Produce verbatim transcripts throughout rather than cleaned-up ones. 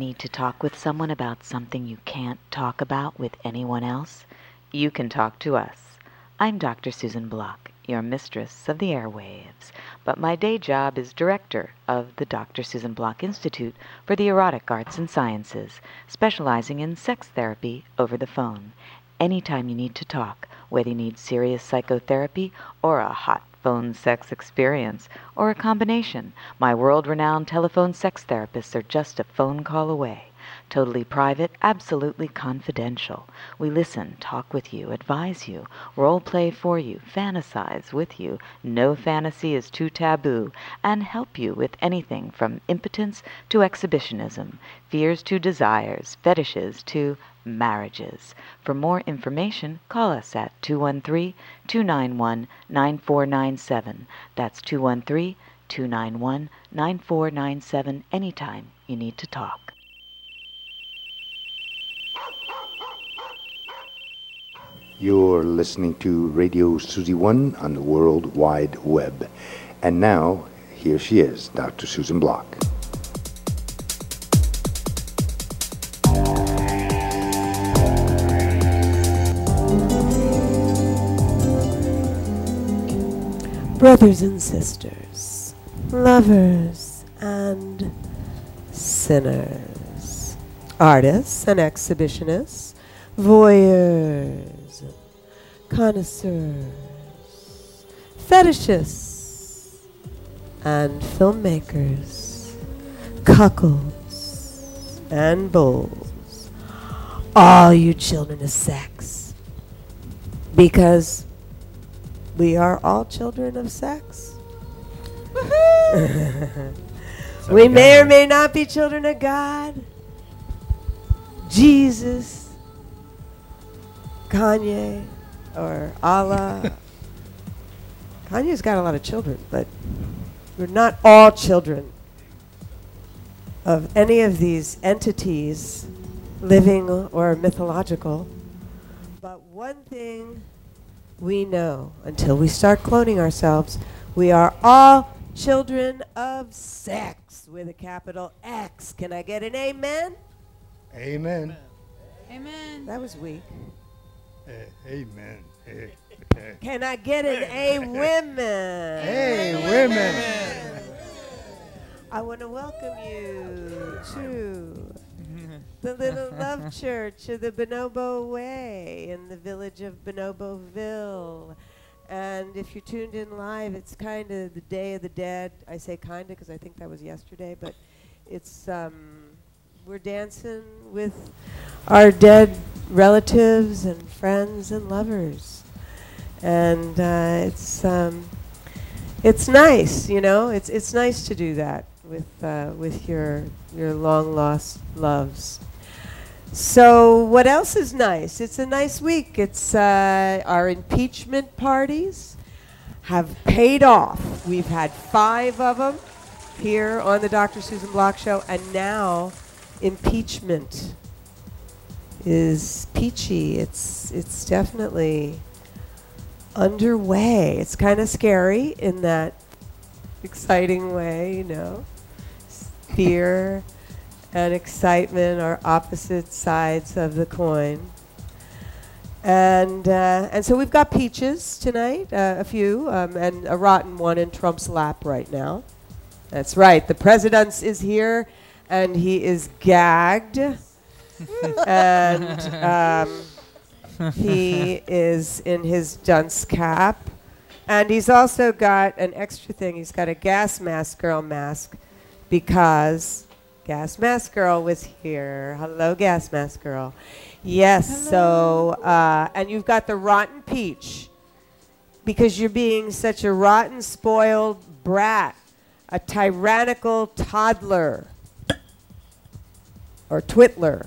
Need to talk with someone about something you can't talk about with anyone else? You can talk to us. I'm Doctor Susan Block, your mistress of the airwaves, but my day job is director of the Doctor Susan Block Institute for the Erotic Arts and Sciences, specializing in sex therapy over the phone. Anytime you need to talk, whether you need serious psychotherapy or a hot phone sex experience, or a combination, my world-renowned telephone sex therapists are just a phone call away. Totally private, absolutely confidential. We listen, talk with you, advise you, role-play for you, fantasize with you, no fantasy is too taboo, and help you with anything from impotence to exhibitionism, fears to desires, fetishes to marriages. For more information, call us at two one three, two nine one, nine four nine seven. That's two one three, two nine one, nine four nine seven anytime you need to talk. You're listening to Radio Susie One on the World Wide Web. And now, here she is, Doctor Susan Block. Brothers and sisters, lovers and sinners, artists and exhibitionists, voyeurs, connoisseurs, fetishists, and filmmakers, cuckolds and bulls, all you children of sex, because we are all children of sex. We may or may not be children of God, Jesus, Kanye, or Allah. Kanye's got a lot of children, but we're not all children of any of these entities, living or mythological. But one thing we know, until we start cloning ourselves, we are all children of sex with a capital X. Can I get an amen? Amen. Amen. That was weak. Uh, amen. Uh, uh. Can I get an A women? Hey, women. I want to welcome you to the Little Love Church of the Bonobo Way in the village of Bonoboville. And if you're tuned in live, it's kind of the Day of the Dead. I say kind of because I think that was yesterday, but it's um, we're dancing with our dead relatives and friends and lovers. And uh, it's um, it's nice, you know. It's it's nice to do that with uh, with your your long lost loves. So what else is nice? It's a nice week. It's uh, our impeachment parties have paid off. We've had five of them here on the Doctor Susan Block Show, and now impeachment is peachy. It's it's definitely underway. It's kind of scary in that exciting way, you know. Fear and excitement are opposite sides of the coin. And uh, and so we've got peaches tonight, uh, a few, um, and a rotten one in Trump's lap right now. That's right, the president is here, and he is gagged. And um, he is in his dunce cap. And he's also got an extra thing. He's got a gas mask girl mask because Gas Mask Girl was here. Hello, Gas Mask Girl. Yes, Hello. so, uh, and you've got the rotten peach because you're being such a rotten, spoiled brat, a tyrannical toddler or twitler,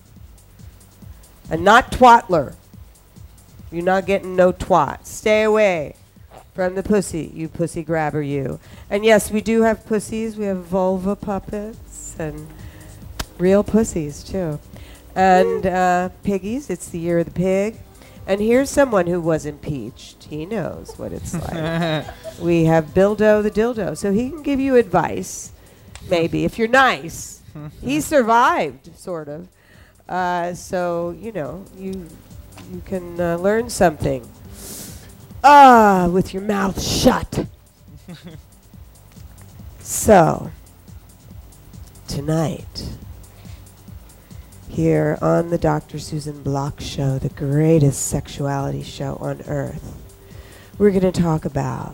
and not twatler. You're not getting no twat. Stay away from the pussy, you pussy grabber, you. And yes, we do have pussies. We have vulva puppets and real pussies, too. And uh, piggies. It's the year of the pig. And here's someone who was impeached. He knows what it's like. We have Bildo the dildo. So he can give you advice, maybe, if you're nice. He survived, sort of. Uh, so, you know, you you can uh, learn something. Ah, with your mouth shut. So, tonight, here on the Doctor Susan Block Show, the greatest sexuality show on earth, we're going to talk about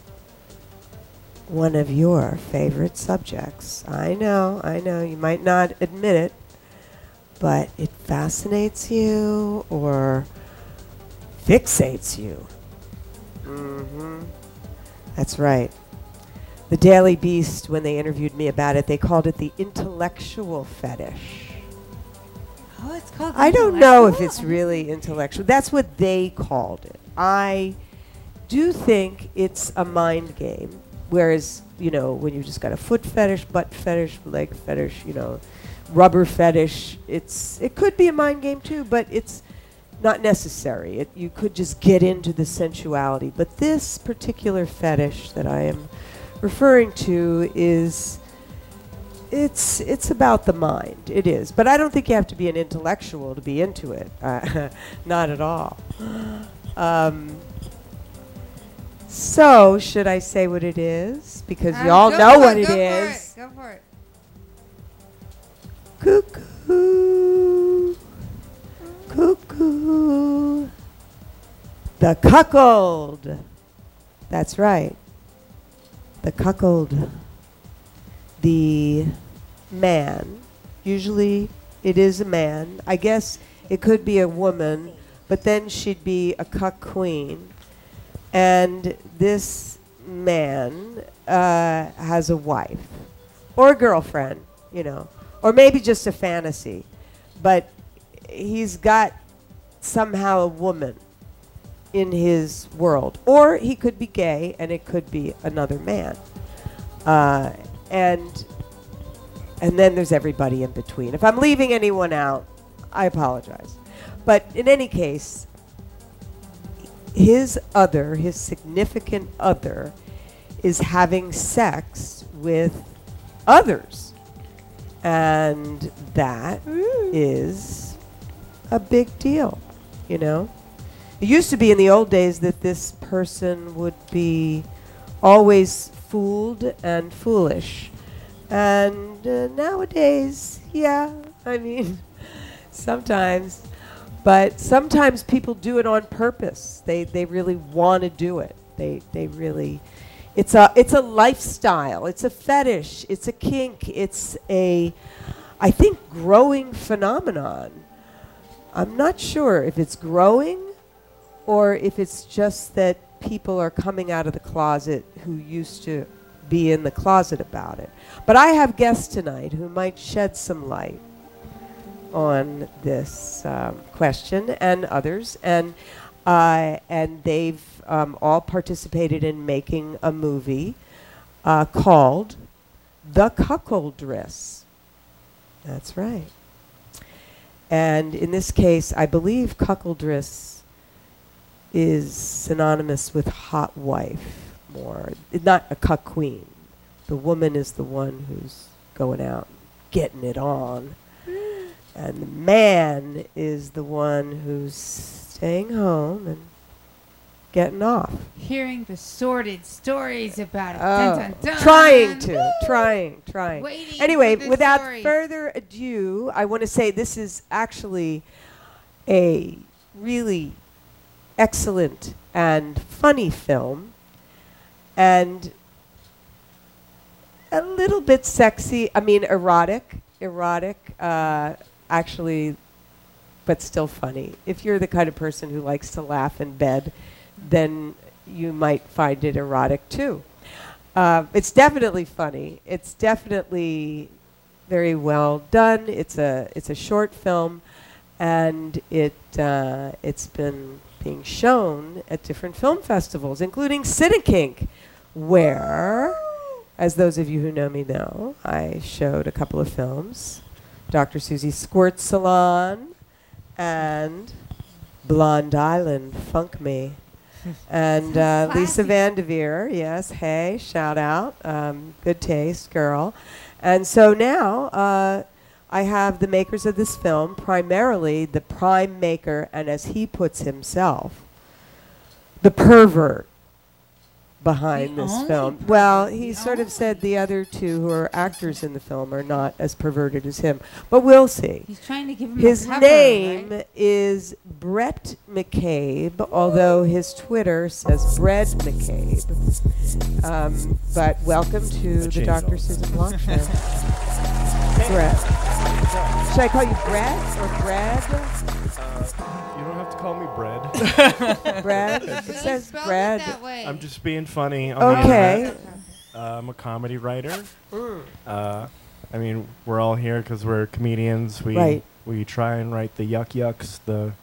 one of your favorite subjects. I know, I know, you might not admit it, but it fascinates you or fixates you. Mm-hmm. That's right. The Daily Beast, when they interviewed me about it, they called it the intellectual fetish. Oh, it's called I don't know if intellectual? it's really intellectual. That's what they called it. I do think it's a mind game. Whereas, you know, when you just got a foot fetish, butt fetish, leg fetish, you know, rubber fetish, it's it could be a mind game too, but it's not necessary. It, you could just get into the sensuality. But this particular fetish that I am referring to is it's it's about the mind. It is. But I don't think you have to be an intellectual to be into it. Uh, not at all. Um, so, should I say what it is? Because Uh, y'all go know for what it, it go is. For it, go for it. Cuckoo. Cuckoo. The cuckold. That's right. The cuckold. The man. Usually it is a man. I guess it could be a woman, but then she'd be a cuck queen. And this man uh, has a wife or a girlfriend, you know, or maybe just a fantasy. But he's got somehow a woman in his world. Or he could be gay and it could be another man. Uh, and and then there's everybody in between. If I'm leaving anyone out, I apologize. But in any case, his other, his significant other, is having sex with others. And that is a big deal, you know? It used to be in the old days that this person would be always fooled and foolish. And uh, nowadays, yeah, I mean, sometimes. But sometimes people do it on purpose. They they really want to do it. They they really, it's a it's a lifestyle. It's a fetish. It's a kink. It's a, I think, growing phenomenon. I'm not sure if it's growing, or if it's just that people are coming out of the closet who used to be in the closet about it. But I have guests tonight who might shed some light on this um, question and others, and uh, and they've um, all participated in making a movie uh, called The Cuckoldress. That's right. And in this case, I believe cuckoldress is synonymous with hot wife more. It's not a cuck queen. The woman is the one who's going out getting it on. And the man is the one who's staying home and getting off. Hearing the sordid stories about it. Oh, Dun, dun, dun. trying to, Woo! trying, trying. Waiting Anyway, for the without story. further ado, I want to say this is actually a really excellent and funny film, and a little bit sexy. I mean, erotic, erotic. Uh, actually, but still funny. If you're the kind of person who likes to laugh in bed, then you might find it erotic too. Uh, it's definitely funny. It's definitely very well done. It's a it's a short film, and it uh, it's been being shown at different film festivals, including Cinekink, where, as those of you who know me know, I showed a couple of films. Doctor Susie Squirt Salon and Blonde Island, Funk Me. And uh, Lisa Classy. Vanderveer, yes, hey, shout out, um, good taste, girl. And so now uh, I have the makers of this film, primarily the prime maker, and as he puts himself, the pervert behind The this only film. pervert, Well, he the sort of only. said the other two who are actors in the film are not as perverted as him, but we'll see. He's trying to give him His a cover, name right? is Brett McCabe, although his Twitter says Bread McCabe. Um, but welcome to the changed Doctor all the Susan Block Show. Brett. Should I call you Brett or Bread? You don't have to call me bread. Bread? It Really says spelled bread. It that way. I'm just being funny. On the Okay. internet. Uh, I'm a comedy writer. Uh, I mean, we're all here because we're comedians. We Right. we try and write the yuck yucks, the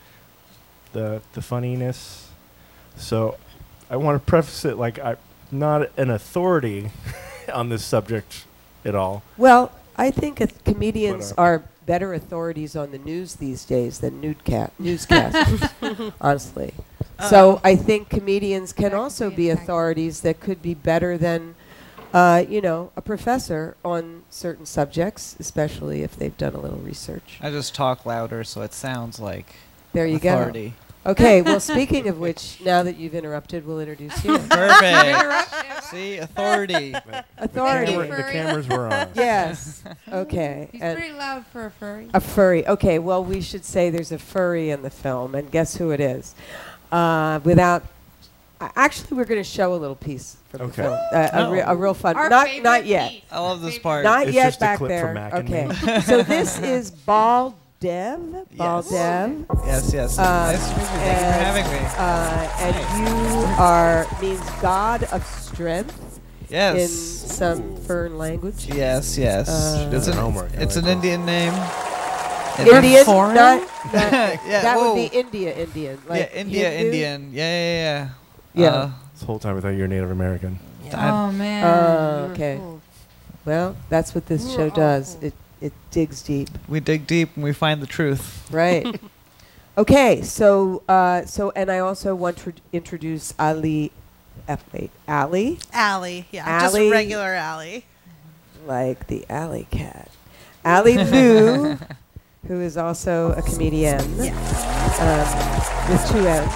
the the funniness. So I want to preface it like I'm not an authority on this subject at all. Well, I think it- comedians But, uh, are better authorities on the news these days than newsca- newscasters, honestly. So I think comedians can That could also be be a factor. authorities that could be better than, uh, you know, a professor on certain subjects, especially if they've done a little research. I just talk louder so it sounds like There you authority. go. Okay, well, speaking of which, now that you've interrupted, we'll introduce you. Perfect. Interrupt- See, authority. Authority. Camera- the Furry. cameras were on. us. Yes. Okay. He's and- pretty loud for a furry. A furry. Okay, well, we should say there's a furry in the film, and guess who it is? Uh, without, a- actually, we're going to show a little piece from Okay. the film. Uh, a, Oh. re- a real fun. Our not favorite not yet. piece. I love this Favorite part. Not It's yet just a back clip there. from Mac and Okay. me. So this is Bal Dev. Bal Yes. Dev. Yes, yes. Um, nice to meet you. Thank you for and, having me. Uh, and you are means God of strength Yes. in some fern language. Yes, yes. Uh, it's Good an, homework. I it's like an that. Indian name. Indian, Foreign? not, not Yeah, that whoa. would be India, Indian. Like yeah, India, Hindu? Indian. Yeah, yeah, yeah. Yeah. Uh, This whole time I thought you were Native American. Oh man. Oh, You're okay. cool. Well, that's what this We're show all does. cool. It it digs deep, we dig deep and we find the truth. right? Okay, so uh, so and I also want to introduce Ali. Uh, wait, Ali, Allie, yeah, Allie. just regular Allie. like the alley cat. Ali Lou, who is also a comedian um, with two N's.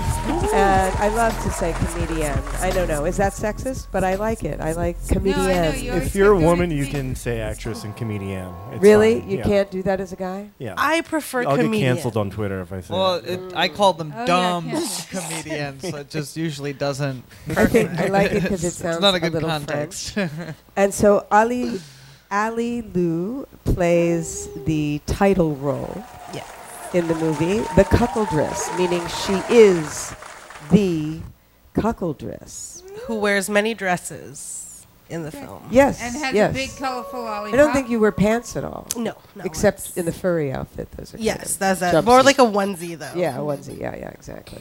And I love to say comedian. I don't know, is that sexist? But I like it. I like comedian. you always If you're a kept doing woman, it you to me. can say actress and comedian. It's Really? fine. You Yeah. can't do that as a guy? Yeah. I prefer I'll comedian. get canceled on Twitter if I say Well, that. it, I call them Oh, yeah, dumb cancel. comedians, so it just usually doesn't. I think I like it because it It's sounds not a a good little context. French. And so Ali, Ali Lou plays the title role Yeah. in the movie, the cuckoldress, meaning she is the cuckoldress. Who wears many dresses in the film. Yes, And has yes. a big colorful lollipop. I don't think you wear pants at all, No, no. except it's- in the furry outfit. Those are kind Yes, of that's a, more jumpsuits. like a onesie though. Yeah, a onesie. Yeah, yeah, exactly.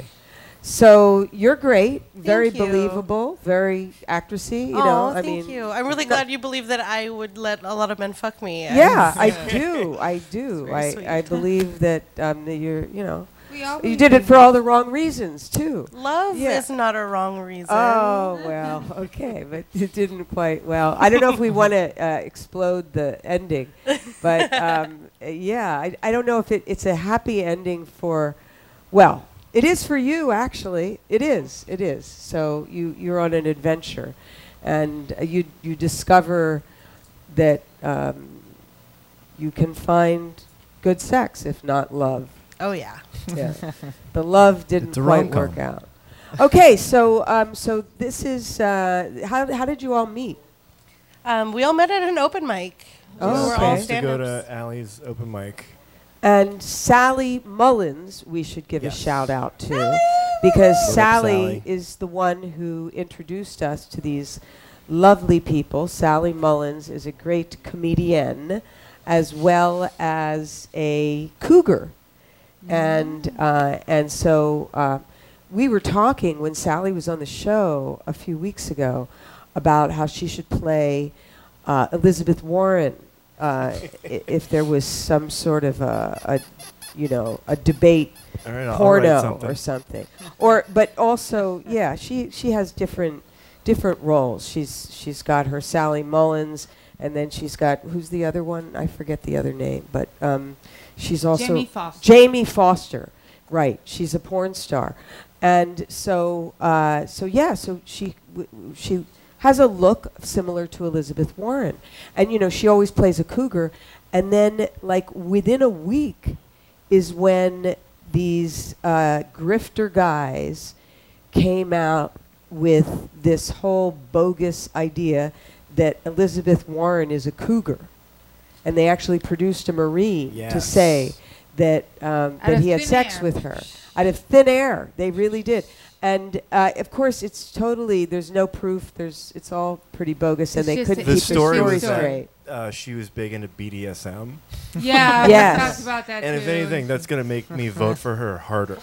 So you're great, very Thank you. believable, very actressy. You Aw, know, I thank mean, you. I'm really no- glad you believe that I would let a lot of men fuck me. Yeah, I Yeah. do. I do. very I, sweet. I believe that um, that you're, you know, We all you believe did it in for all the wrong reasons too. Love Yeah. is not a wrong reason. Oh well, okay, but it didn't quite. Well, I don't know if we want to uh, explode the ending, but um, uh, yeah, I, I don't know if it, it's a happy ending for. Well, it is for you actually. It is. It is. So you you're on an adventure, and uh, you you discover that um, you can find good sex if not love. Oh yeah. Yeah. The love didn't It's a quite rom-com. work out. Okay, so um, so this is uh, how how did you all meet? Um, we all met at an open mic. Oh, we were okay. all I used to go stand-ups. to Allie's open mic. And Sally Mullins, we should give Yes. a shout out to, because What up, Sally, Sally? is the one who introduced us to these lovely people. Sally Mullins is a great comedian, as well as a cougar, and uh, and so uh, we were talking when Sally was on the show a few weeks ago about how she should play uh, Elizabeth Warren uh, i- if there was some sort of a, a you know a debate All right, I'll- I'll write porno something. or something, or but also yeah she she has different different roles. She's she's got her Sally Mullins, and then she's got who's the other one? I forget the other name, but um, she's also Jamie Foster. Jamie Foster, right? She's a porn star, and so uh, so yeah, so she w- w- she has a look similar to Elizabeth Warren, and you know she always plays a cougar, and then like within a week is when these uh, grifter guys came out with this whole bogus idea that Elizabeth Warren is a cougar, and they actually produced a Marine to Yes. say that um, Out that of he had thin sex air. with her out of thin air. They really did, and uh, of course it's totally there's no proof. There's it's all pretty bogus, and It's they just couldn't that The keep she their story story was that straight. uh, she was big into B D S M, Yeah, Yes. we talked about that and if too. anything, that's gonna make me vote for her harder.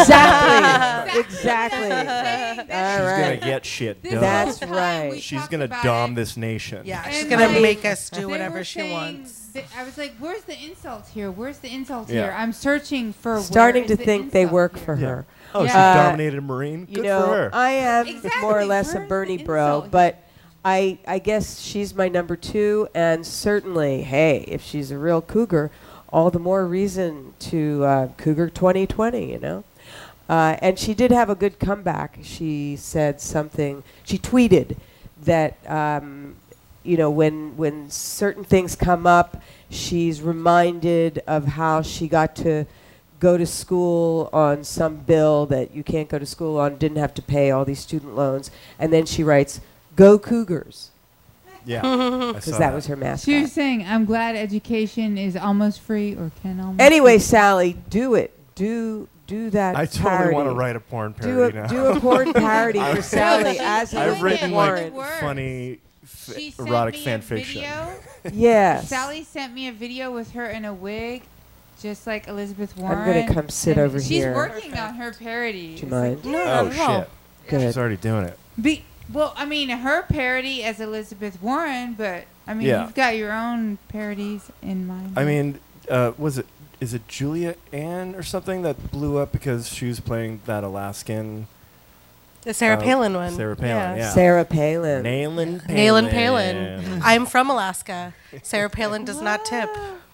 Exactly, exactly. Saying All that- She's gonna right. get shit This done. That's whole time we right. She's talked gonna about dom it. this nation. Yeah, And she's gonna like, make us do they whatever were she saying wants. that- I was like, "Where's the insult here? Where's the insult Yeah. here?" I'm searching for. Starting where to is the think they insult work here? for Yeah. her. Oh, she Yeah. dominated a Marine. You Good know, for her. I am Exactly. more or less a Where's Bernie the bro, insult but I I guess she's my number two, and certainly, hey, if she's a real cougar, all the more reason to uh, Cougar twenty twenty, you know. Uh, and she did have a good comeback. She said something. She tweeted that um, you know when when certain things come up, she's reminded of how she got to go to school on some bill that you can't go to school on, didn't have to pay all these student loans, and then she writes, "Go Cougars," Yeah, I because saw that was her mascot. She was saying, "I'm glad education is almost free or can almost." Anyway, be." Sally, do it. Do do that. I totally parody. want to write a porn Do parody a now. do a porn parody for Sally she- as she's I've Elizabeth doing written it. Warren. like Words. funny, f- She sent erotic me fan a fiction. video. Yes. Sally sent me a video with her in a wig, just like Elizabeth I'm Warren. gonna come sit and over she's here. working on her parody. Do you It's like, mind? No, Oh not at all. shit! Good. She's already doing it. Be, well, I mean, her parody as Elizabeth Warren, but I mean, Yeah. you've got your own parodies in mind. I mean, uh, was it is it Julia Ann or something that blew up because she was playing that Alaskan The Sarah Uh, Palin one. Sarah Palin, yeah. Sarah Palin. Nailin Palin? Nailin Palin. I'm from Alaska. Sarah Palin does not tip.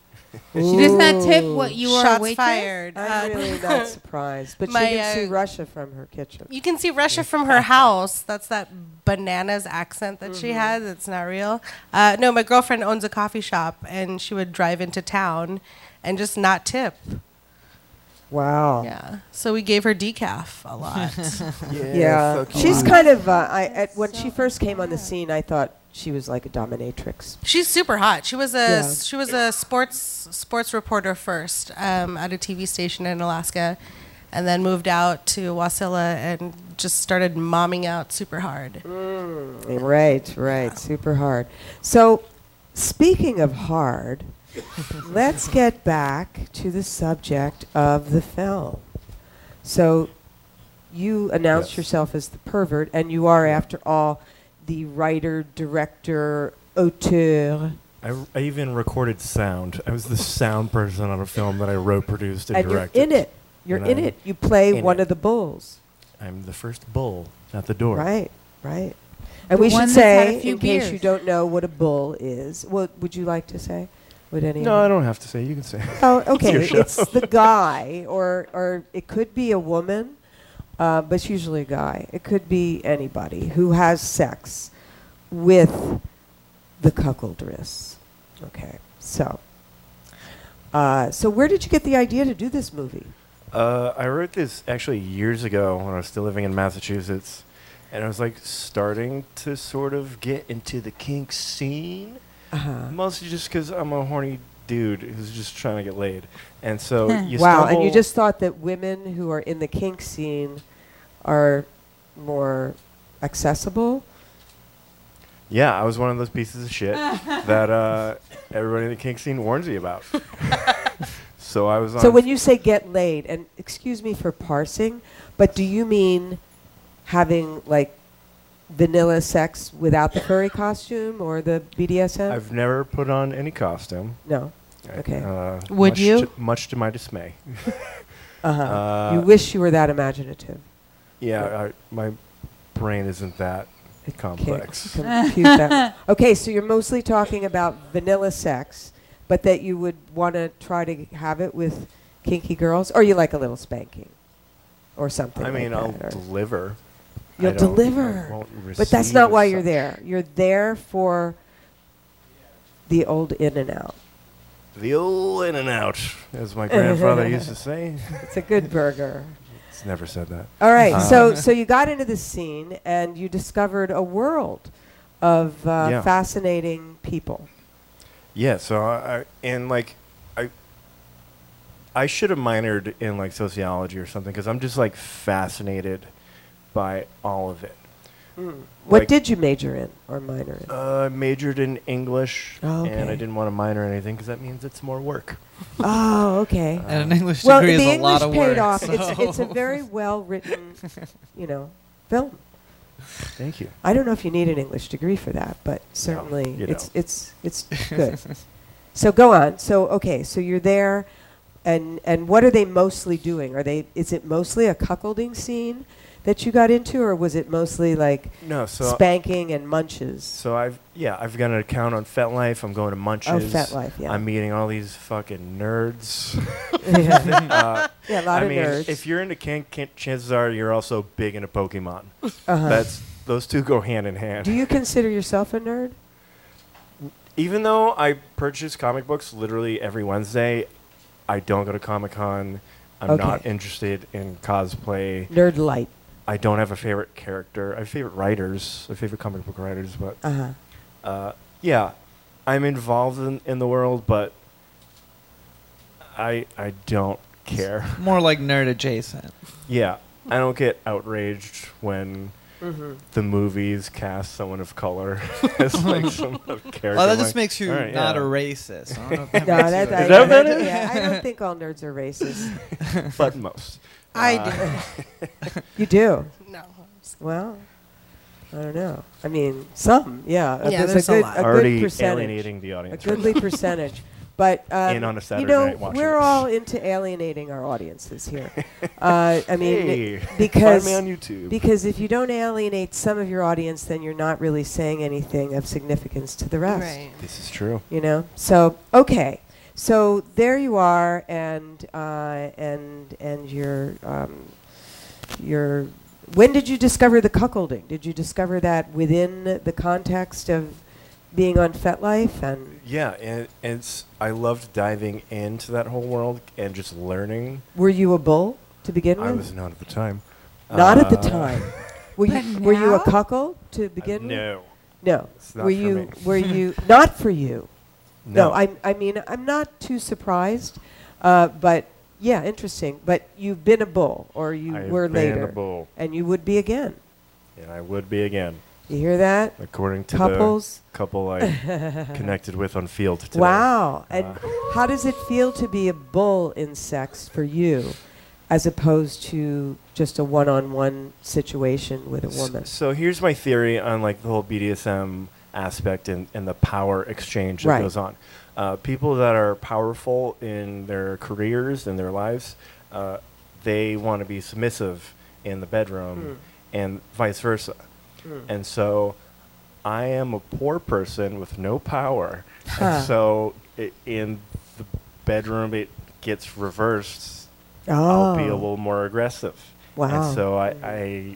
she does not tip Ooh. what you are a Shots waitress. fired. I'm Uh, really not surprised, but My, she can see uh, Russia from her kitchen. You can see Russia from her house. That's that bananas accent that she has. It's not real. Uh, no, my girlfriend owns a coffee shop, and she would drive into town and just not tip. Wow. Yeah. So we gave her decaf a lot. Yeah, fuck she's you. kind of. Uh, I at, when she first came on the scene, I thought she was like a dominatrix. She's super hot. She was a Yeah. she was a sports sports reporter first um, at a T V station in Alaska, and then moved out to Wasilla and just started momming out super hard. Mm, right, right, super hard. So, speaking of hard, let's get back to the subject of the film. So, you announced Yes. yourself as the pervert, and you are, after all, the writer, director, auteur, I, r- I even recorded sound. I was the sound person on a film that I wrote, produced, and, and you're directed. in it. You're And in I'm it. You play in one it. of the bulls. I'm the first bull at the door. Right, right. And The we one should that's had a say, few in case you beers. don't know what a bull is, what would you like to say? Would any? No, I don't have to say. You can say. Oh, okay. your show. It's the guy, or or it could be a woman, uh, but it's usually a guy. It could be anybody who has sex with the cuckoldress. Okay, so. Uh, so where did you get the idea to do this movie? Uh, I wrote this actually years ago when I was still living in Massachusetts, and I was like starting to sort of get into the kink scene, Uh-huh. mostly just because I'm a horny dude who's just trying to get laid, and so you Wow, and you stumble- just thought that women who are in the kink scene are more accessible? yeah, I was one of those pieces of shit that uh, everybody in the kink scene warns me about. So I was on. So when you say get laid, and excuse me for parsing, but do you mean having like vanilla sex without the furry costume or the B D S M? I've never put on any costume. no. I- Okay. Uh, Would much you? To, much to my dismay. Uh-huh. Uh, you wish you were that imaginative. Yeah, I, my brain isn't that Can't complex. compute that. Okay, so you're mostly talking about vanilla sex, but that you would want to try to have it with kinky girls, or you like a little spanking, or something. I mean, like I'll that, or deliver. I you'll don't- I deliver, won't but that's receive not as why you're such. there. You're there for the old in and out. The old in and out, as my grandfather used to say. It's a good burger. He's never said that. All right, Uh, so so you got into this scene and you discovered a world of uh, Yeah. fascinating people. Yeah, so I, I and like I I should have minored in like sociology or something because I'm just like fascinated by all of it. What Like- did you major in or minor in? Uh, I majored in English, Oh, and I okay. didn't want to minor in anything because that means it's more work. Oh, okay. And an English Well, degree the is a English lot of paid work. off. so- It's it's a very well written, you know, film. Thank you. I don't know if you need an English degree for that, but certainly you it's don't. it's it's good. So go on. So okay, so you're there, and and what are they mostly doing? Are they? Is it mostly a cuckolding scene that you got into, or was it mostly like No, so spanking and munches? so I've yeah I've got an account on FetLife. I'm going to Munches. Oh, FetLife, yeah. I'm meeting all these fucking nerds. yeah, uh, a lot I of mean, nerds. if you're into kink, kink, chances are you're also big into Pokemon. uh-huh. That's those two go hand in hand. Do you consider yourself a nerd? Even though I purchase comic books literally every Wednesday, I don't go to Comic Con. I'm Okay. not interested in cosplay. Nerd light. I don't have a favorite character. I have favorite writers. I have favorite comic book writers, but Uh huh. uh, yeah, I'm involved in, in the world, but I I don't care. More like nerd adjacent. Yeah, I don't get outraged when Mm-hmm. the movies cast someone of color as like some character. Well, that I'm just like, makes you all right, not yeah. a racist. I don't know if that No, makes that, you a- I, Is that what that I- is? yeah, I don't think all nerds are racist. But most. I Uh, do. You do? No. Well, I don't know. I mean, some, yeah. Uh, Yeah, there's, there's a a good, lot. a good Already percentage. alienating the A audience. right goodly now. percentage. But um, In on a you Saturday know, night watching we're this. all into alienating our audiences here. uh, I mean, Hey, because find me on YouTube. because if you don't alienate some of your audience, then you're not really saying anything of significance to the rest. Right. This is true. You know. So okay. So there you are, and uh, and and you're um, you're. When did you discover the cuckolding? Did you discover that within the context of being on FetLife and Yeah, and it's I loved diving into that whole world and just learning. were you a bull to begin with? I was not at the time. Not at the Uh, time. Were But you were you a now? cuckold to uh, begin with? No. No. It's not were for you me. were you not for you? No. No, I I mean I'm not too surprised, uh, but yeah, interesting. But you've been a bull, or you I've were been later, a bull, and you would be again. and I would be again, You hear that? according to Couples. the couple I connected with on Field today. Wow. And Uh, how does it feel to be a bull in sex for you, as opposed to just a one-on-one situation with a S- woman? So here's my theory on like the whole B D S M aspect and, and the power exchange that Right. goes on. Uh, people that are powerful in their careers and their lives, uh, they want to be submissive in the bedroom, and vice versa. Mm. And so, I am a poor person with no power, Huh. and so i in the bedroom it gets reversed. I'll be a Oh. little more aggressive. Wow. And so I, I,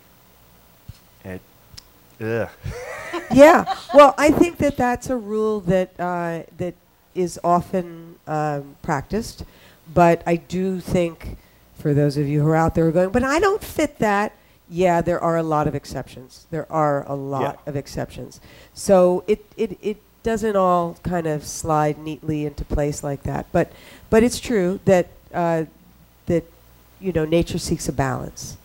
it, ugh. Yeah. Well, I think that that's a rule that uh, that is often um, practiced, but I do think for those of you who are out there who are going, but I don't fit that. Yeah, there are a lot of exceptions. There are a lot of exceptions. So it, it, it doesn't all kind of slide neatly into place like that. But but it's true that uh, that you know nature seeks a balance.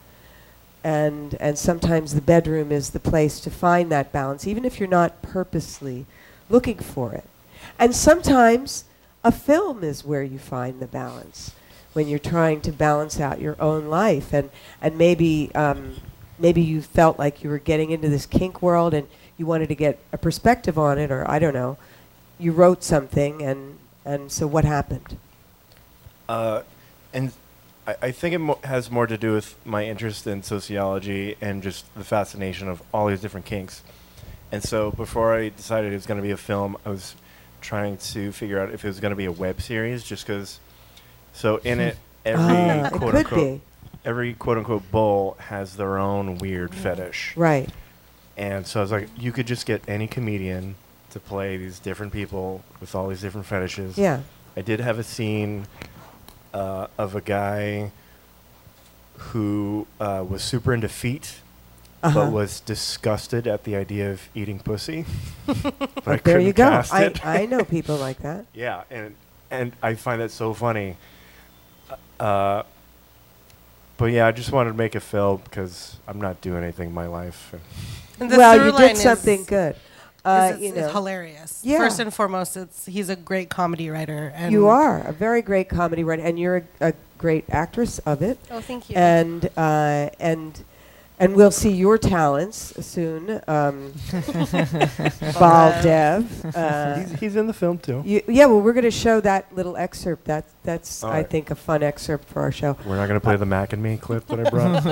And and sometimes the bedroom is the place to find that balance, even if you're not purposely looking for it. And sometimes a film is where you find the balance, when you're trying to balance out your own life, and and maybe um, maybe you felt like you were getting into this kink world and you wanted to get a perspective on it, or I don't know, you wrote something, and and so what happened? Uh, and I, I think it mo- has more to do with my interest in sociology and just the fascination of all these different kinks. And so before I decided it was going to be a film, I was trying to figure out if it was going to be a web series, just because. So in it, every Ah, it quote could unquote, be. every quote unquote bull has their own weird fetish. Right. And so I was like, you could just get any comedian to play these different people with all these different fetishes. Yeah. I did have a scene uh, of a guy who uh, was super into feet, Uh-huh. but was disgusted at the idea of eating pussy. But I There couldn't you go. cast I, it. I know people like that. Yeah, and and I find that so funny. Uh, but yeah, I just wanted to make a film because I'm not doing anything in my life. And the Well, through you line did is- something good. Uh, is you it's, know, it's hilarious. Yeah. First and foremost, it's he's a great comedy writer. And you are a very great comedy writer, and you're a, a great actress of it. Oh, thank you. And uh, and and we'll see your talents soon. Um, Baldev. Uh, he's, he's in the film too. you, yeah, well, we're going to show that little excerpt. That that's All I right. think a fun excerpt for our show. We're not going to play the Mac and Me clip that I brought.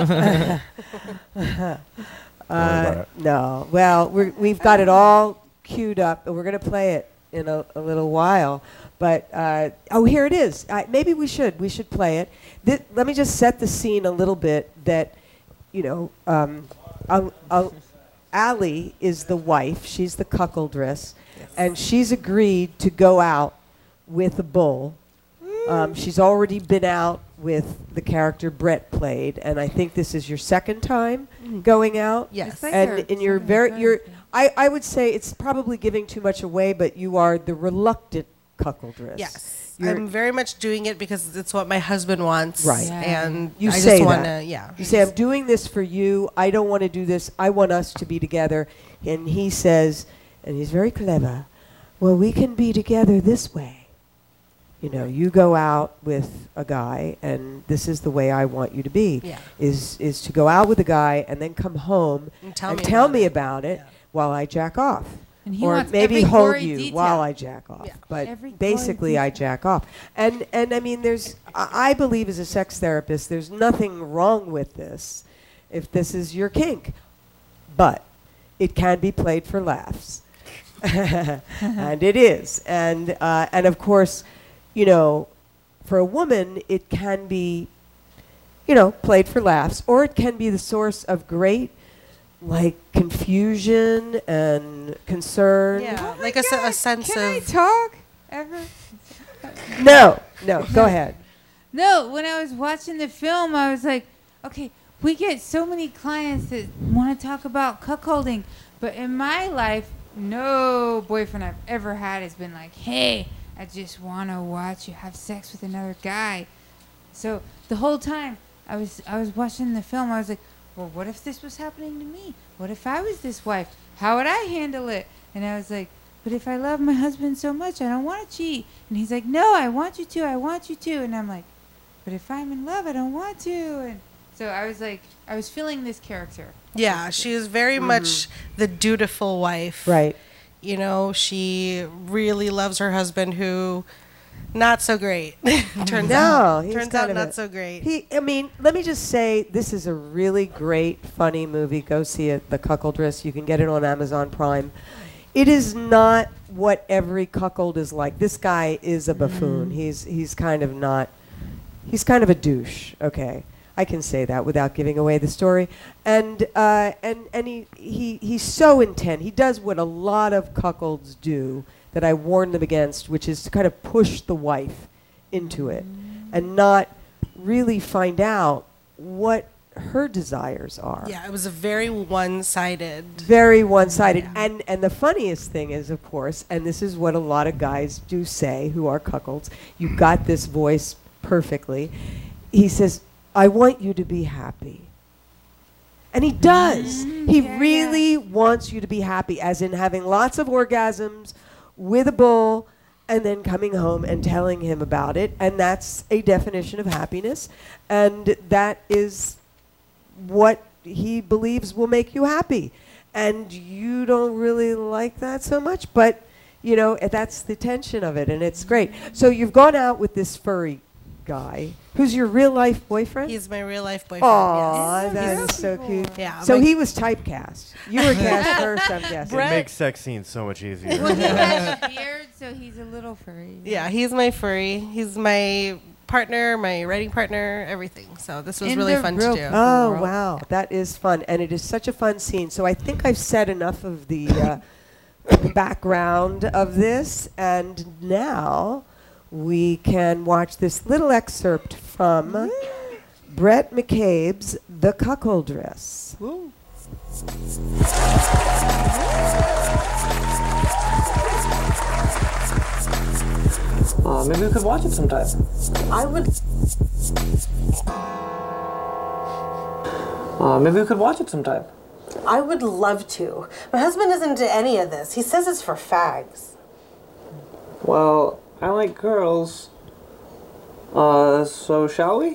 about Uh, it. no, well, we're, we've got it all queued up, and we're going to play it in a, a little while. But uh, oh, here it is. I, maybe we should we should play it. Thi- let me just set the scene a little bit. That you know, um, I'll, I'll, Allie is the wife. She's the cuckoldress, and she's agreed to go out with a bull. Um, she's already been out with the character Brett played, and I think this is your second time going out. Yes. It's like and her and you're second or very third, you're. yeah. I, I would say it's probably giving too much away, but you are the reluctant cuckoldress. Yes. You're- I'm very much doing it because it's what my husband wants. Right. Yeah. And You I say just want to, that. yeah. You say, I'm doing this for you. I don't want to do this. I want us to be together. And he says, and he's very clever, well, we can be together this way. You know, you go out with a guy, and this is the way I want you to be, Yeah. is is to go out with a guy and then come home And tell and me tell about me it. about it Yeah. while I jack off. And he Or wants maybe every hold gory you detail. while I jack off. Yeah. But Every gory basically, I detail. jack off. And and I mean, there's I I believe as a sex therapist, there's nothing wrong with this, if this is your kink, but it can be played for laughs, and it is. And uh, and of course, you know, for a woman, it can be, you know, played for laughs, or it can be the source of great, like, confusion and concern. Yeah. Oh Like my a, se- a God, sense Can I of. talk ever? No, no, go ahead. No, when I was watching the film, I was like, okay, we get so many clients that want to talk about cuckolding, but in my life, no boyfriend I've ever had has been like, hey, I just want to watch you have sex with another guy. So the whole time I was I was watching the film, I was like, well, what if this was happening to me? What if I was this wife? How would I handle it? And I was like, but if I love my husband so much, I don't want to cheat. And he's like, no, I want you to. I want you to. And I'm like, but if I'm in love, I don't want to. And so I was like, I was feeling this character. Yeah, she is very much the dutiful wife. Right. You know, she really loves her husband, who not so great. turns No, out, he's turns kind out of not a- so great. He, I mean, let me just say, this is a really great, funny movie. Go see it, The Cuckoldress. You can get it on Amazon Prime. It is not what every cuckold is like. This guy is a buffoon. He's he's kind of not. He's kind of a douche. Okay, I can say that without giving away the story. And uh, and and he, he he's so intent. He does what a lot of cuckolds do that I warn them against, which is to kind of push the wife into it and not really find out what her desires are. Yeah, it was a very one-sided. Very one-sided. Yeah. And and the funniest thing is, of course, and this is what a lot of guys do say who are cuckolds, you got this voice perfectly. He says, I want you to be happy. And he does. He yeah, really wants you to be happy, as in having lots of orgasms with a bull and then coming home and telling him about it. And that's a definition of happiness. And that is what he believes will make you happy. And you don't really like that so much, but, you know, that's the tension of it, and it's great. So you've gone out with this furry guy who's your real life boyfriend? He's my real life boyfriend. Aw, yes. that He's- is so cute. Yeah. So my- he was typecast. You were cast first, I'm guessing. It makes sex scenes so much easier. Well, he has a beard, so he's a little furry. Yeah, he's my furry. He's my partner, my writing partner, everything. So this was In really the fun to real do. Oh, world. wow. That is fun. And it is such a fun scene. So I think I've said enough of the uh, background of this. And now we can watch this little excerpt from Brett McCabe's The Cuckoldress. Uh, maybe we could watch it sometime. I would. Uh, maybe we could watch it sometime. I would love to. My husband isn't into any of this. He says it's for fags. Well, I like girls. Uh, so shall we?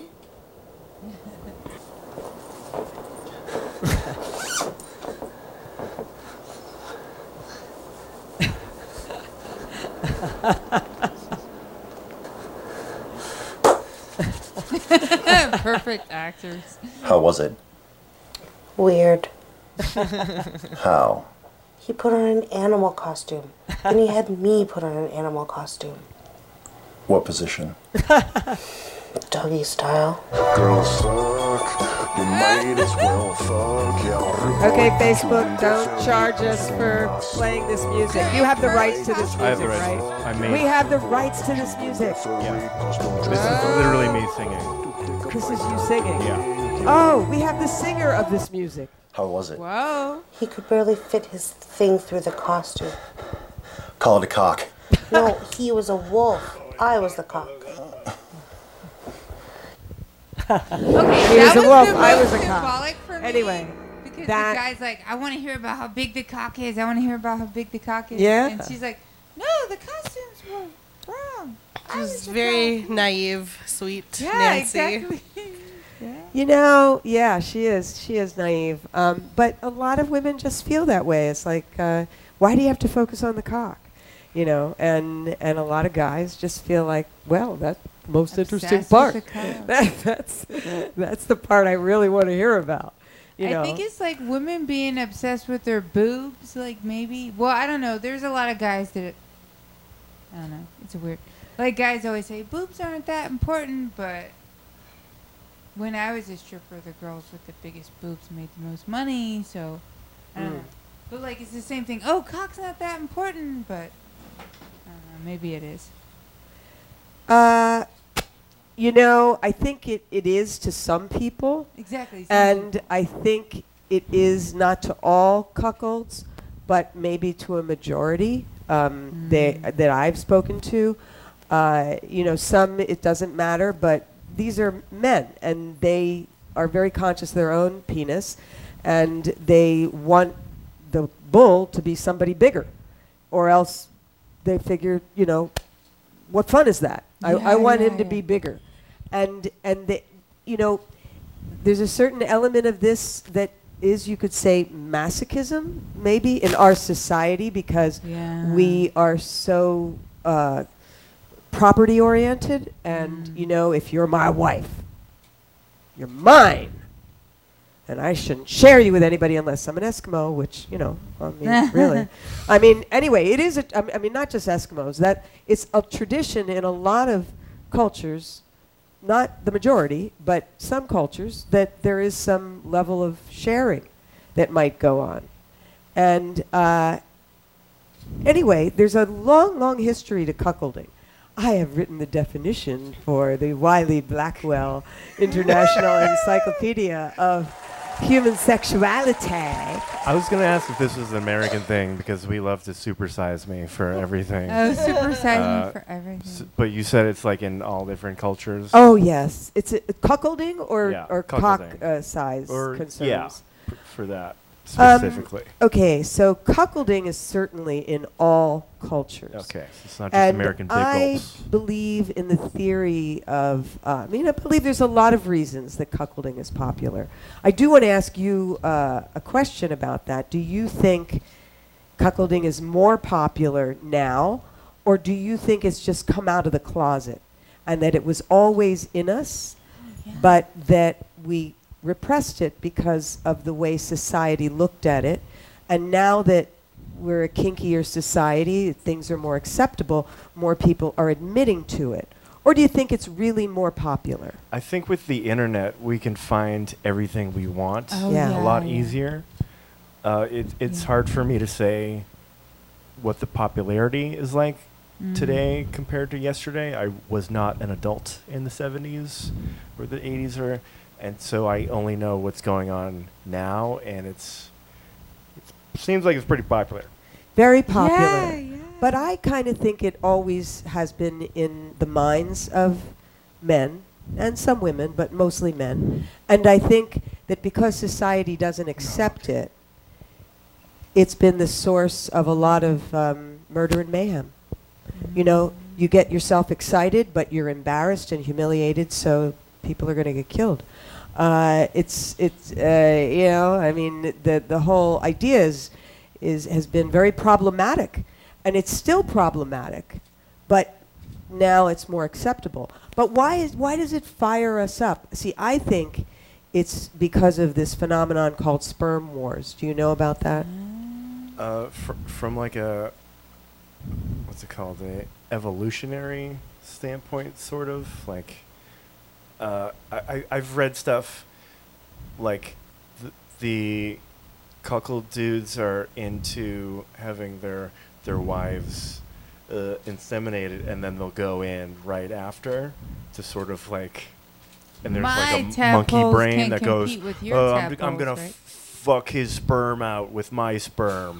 Perfect actors. How was it? Weird. How? He put on an animal costume. Then he had me put on an animal costume. What position? Doggy style. Girls fuck. You might as well fuck. Yeah. Okay, Facebook, don't charge us for playing this music. You have the rights to this music, I have the rights. right? I made. We have the rights to this music. This is literally me singing. This is you singing. Yeah. Oh, we have the singer of this music. How was it? Whoa. He could barely fit his thing through the costume. Call it a cock. No, he was a wolf. I was the cock. Okay, He that was a was wolf, the I most was a cock. symbolic for me. Anyway, Because that- the guy's like, I want to hear about how big the cock is. I want to hear about how big the cock is. Yeah? And she's like, no, the costumes were wrong. I was She's the very cock." naive, sweet Yeah, Nancy. exactly. yeah. You know, yeah, she is. She is naive. Um, but a lot of women just feel that way. It's like, uh, why do you have to focus on the cock? You know, and and a lot of guys just feel like, well, that's the most interesting Obsessed part. with the cock. That, that's that's the part I really want to hear about. You know, I think it's like women being obsessed with their boobs, like maybe. Well, I don't know. There's a lot of guys that. I don't know. It's a weird. Like guys always say, boobs aren't that important, but when I was a stripper, the girls with the biggest boobs made the most money. So I don't Mm. know. But like it's the same thing. Oh, cock's not that important, but I don't know. Maybe it is. Uh, you know, I think it, it is to some people. Exactly. some And I think it is not to all cuckolds, but maybe to a majority um, they, that I've spoken to. Uh, you know, some it doesn't matter, but these are men, and they are very conscious of their own penis, and they want the bull to be somebody bigger, or else they figure, you know, what fun is that? I, Yeah, I want yeah, him to yeah. be bigger, and and they, you know, there's a certain element of this that is, you could say, masochism, maybe, in our society, because Yeah. we are so uh, property oriented, and Mm. you know, if you're my wife, you're mine, and I shouldn't share you with anybody unless I'm an Eskimo, which, you know, I mean, really. I mean, anyway, it is, a, I m- I mean, not just Eskimos, that it's a tradition in a lot of cultures, not the majority, but some cultures, that there is some level of sharing that might go on. And uh, anyway, there's a long, long history to cuckolding. I have written the definition for the Wiley Blackwell International Encyclopedia of Human Sexuality. I was going to ask if this was an American thing because we love to supersize me for everything. Oh, supersize Uh, me for everything. S- but you said it's like in all different cultures. Oh, yes. It's a, cuckolding or, Yeah, or cock cuckolding. uh, size or concerns? yeah, p- for that Um, specifically. Okay, so cuckolding is certainly in all cultures. Okay, so it's not just And American big I gulps. believe in the theory of, uh, I mean, I believe there's a lot of reasons that cuckolding is popular. I do want to ask you uh, a question about that. Do you think cuckolding is more popular now, or do you think it's just come out of the closet? and that it was always in us, but that we repressed it because of the way society looked at it. And now that we're a kinkier society, things are more acceptable, more people are admitting to it. Or do you think it's really more popular? I think with the internet, we can find everything we want Oh, Yeah. yeah, a lot yeah. easier. Uh, it, it's hard for me to say what the popularity is like Mm. today compared to yesterday. I was not an adult in the seventies or the eighties, or, and so I only know what's going on now, and it's it seems like it's pretty popular. Very popular. Yeah, yeah. But I kind of think it always has been in the minds of men and some women, but mostly men. And I think that because society doesn't accept it, it's been the source of a lot of um, murder and mayhem. You know, you get yourself excited, but you're embarrassed and humiliated, so people are going to get killed. Uh, it's, it's uh, you know, I mean, the, the whole idea is, is, has been very problematic. And it's still problematic, but now it's more acceptable. But why is why does it fire us up? See, I think it's because of this phenomenon called sperm wars. Do you know about that? Uh, fr- from like a what's it called, a evolutionary standpoint, sort of like. Uh, I, I I've read stuff like th- the cuckold dudes are into having their their wives uh, inseminated, and then they'll go in right after to sort of like, and there's My like a m- monkey tadpoles brain can that goes, compete with your oh, I'm, I'm tadpoles, gonna right? f- fuck his sperm out with my sperm.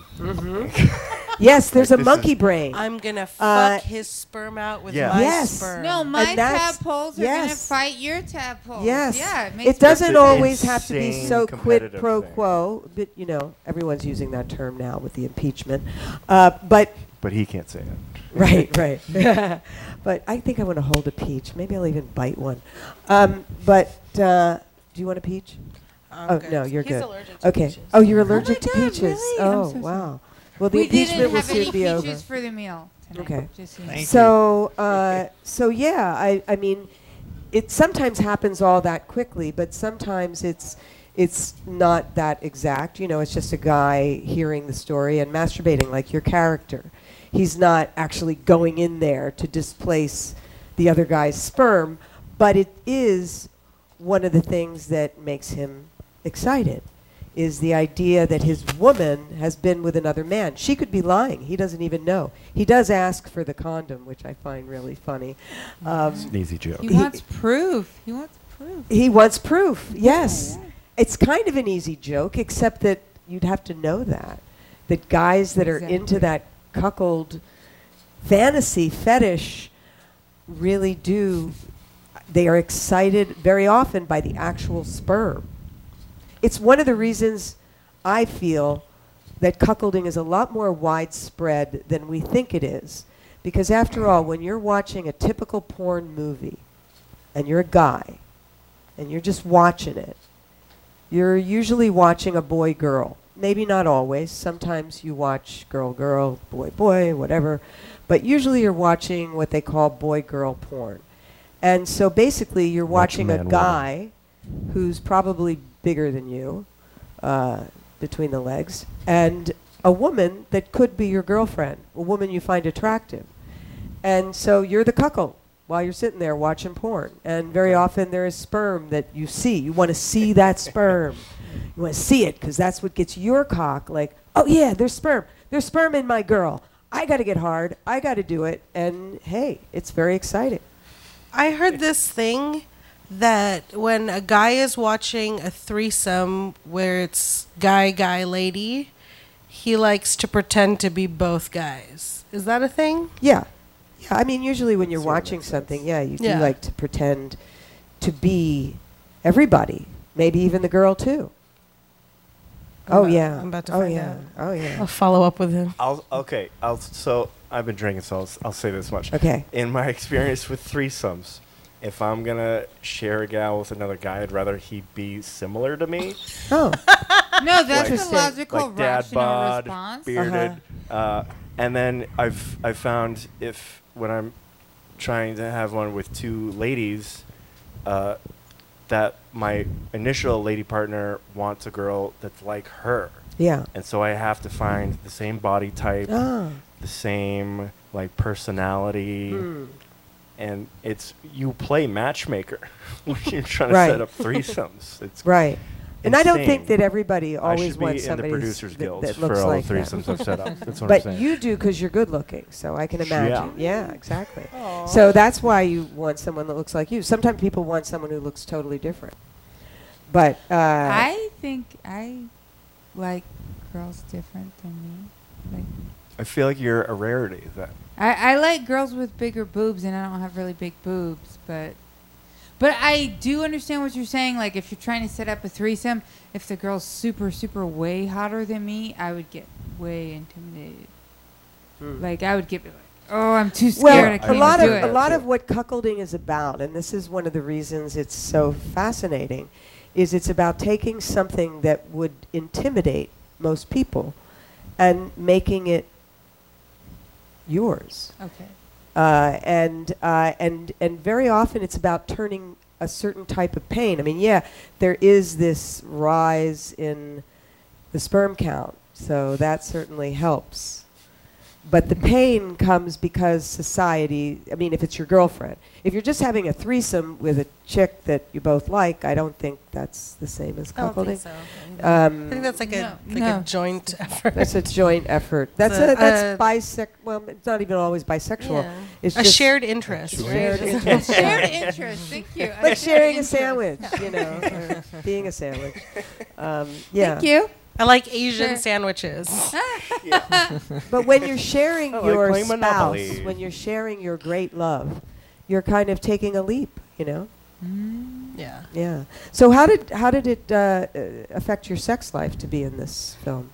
Yes, there's Like, a this is- monkey brain. I'm gonna fuck Uh, his sperm out with Yeah. my Yes. sperm. No, my And that's- tadpoles are going to yes. fight your tadpoles. Yes. Yeah, it makes It doesn't an always have to be insane so quid competitive pro thing. quo, but you know, everyone's using that term now with the impeachment. Uh, but But he can't say it. right, right. But I think I want to hold a peach. Maybe I'll even bite one. Um, but uh, do you want a peach? I'm oh good. no, you're He's good. allergic to Okay. peaches. Oh, you're Oh allergic my to God, peaches. really? I'm Oh so sorry. wow. Well, the We impeachment didn't will have soon any be peaches over. for the meal tonight. Okay. Just so you know. Thank you. So, uh, so yeah, I, I mean, it sometimes happens all that quickly, but sometimes it's, it's not that exact. You know, it's just a guy hearing the story and masturbating like your character. He's not actually going in there to displace the other guy's sperm, but it is one of the things that makes him excited, is the idea that his woman has been with another man. She could be lying. He doesn't even know. He does ask for the condom, which I find really funny. Um, It's an easy joke. He He- wants proof. He wants proof. he wants proof, yes. Yeah. It's kind of an easy joke, except that you'd have to know that. That guys that are into Exactly. that cuckold fantasy, fetish, really do, they are excited very often by the actual sperm. It's one of the reasons I feel that cuckolding is a lot more widespread than we think it is. Because after all, when you're watching a typical porn movie, and you're a guy, and you're just watching it, you're usually watching a boy-girl. Maybe not always. Sometimes you watch girl-girl, boy-boy, whatever. But usually you're watching what they call boy-girl porn. And so basically you're Watch watching a man, guy who's probably bigger than you, uh, between the legs, and a woman that could be your girlfriend, a woman you find attractive. And so you're the cuckold while you're sitting there watching porn. And very often there is sperm that you see. You want to see that sperm. You want to see it because that's what gets your cock like, oh yeah, there's sperm. There's sperm in my girl. I got to get hard. I got to do it. And hey, it's very exciting. I heard this thing that when a guy is watching a threesome where it's guy, guy, lady, he likes to pretend to be both guys. Is that a thing? Yeah. Yeah, I mean, usually when you're Sort of watching makes something, sense. yeah, you Yeah. do like to pretend to be everybody, maybe even the girl too. I'm oh about- yeah. I'm about to oh find yeah. out. Oh yeah. I'll follow up with him. I'll okay. I'll so I've been drinking, so I'll, s- I'll say this much. Okay. In my experience with threesomes, if I'm gonna share a gal with another guy, I'd rather he be similar to me, Oh. No, that's Like- the logical, like dad rational bod, response. bearded. uh and then I've I've found if when I'm trying to have one with two ladies, uh, that my initial lady partner wants a girl that's like her. Yeah. And so I have to find the same body type, Ah. the same like personality. Hmm. And it's you play matchmaker when you're trying Right. to set up threesomes. It's Right. And I don't think insane. that everybody I always should be wants in the somebody Producers that, Guild that for looks all like the that. threesomes I've set up. That's what but I'm saying. you do because you're good looking, so I can imagine. Yeah. Yeah, exactly. So that's why you want someone that looks like you. Sometimes people want someone who looks totally different. But uh, I think I like girls different than me. Like I feel like you're a rarity then. I, I like girls with bigger boobs, and I don't have really big boobs, but but I do understand what you're saying. Like if you're trying to set up a threesome, if the girl's super super way hotter than me, I would get way intimidated. Like I would get like, oh, I'm too scared. well, I a can't lot do of it. a lot of what cuckolding is about, and this is one of the reasons it's so fascinating, is it's about taking something that would intimidate most people and making it yours. Okay. Uh, and uh, and and very often it's about turning a certain type of pain. I mean, yeah, there is this rise in the sperm count, so that certainly helps. But the pain comes because society, I mean, if it's your girlfriend. If you're just having a threesome with a chick that you both like, I don't think that's the same as I don't cuckolding. think so. Um, I think that's like a No, like no. a joint effort. That's a joint effort. That's The, a, that's uh, bisex. Well, it's not even always bisexual. Yeah. It's a just shared interest. shared right? interest. Shared interest. Thank you. I like shared sharing a interest. sandwich, you know, or being a sandwich. Um, yeah. Thank you. I like Asian Sure. sandwiches. But when you're sharing I like your playing spouse, Monopoly. when you're sharing your great love, you're kind of taking a leap, you know. Yeah. Yeah. So how did how did it uh, uh, affect your sex life to be in this film?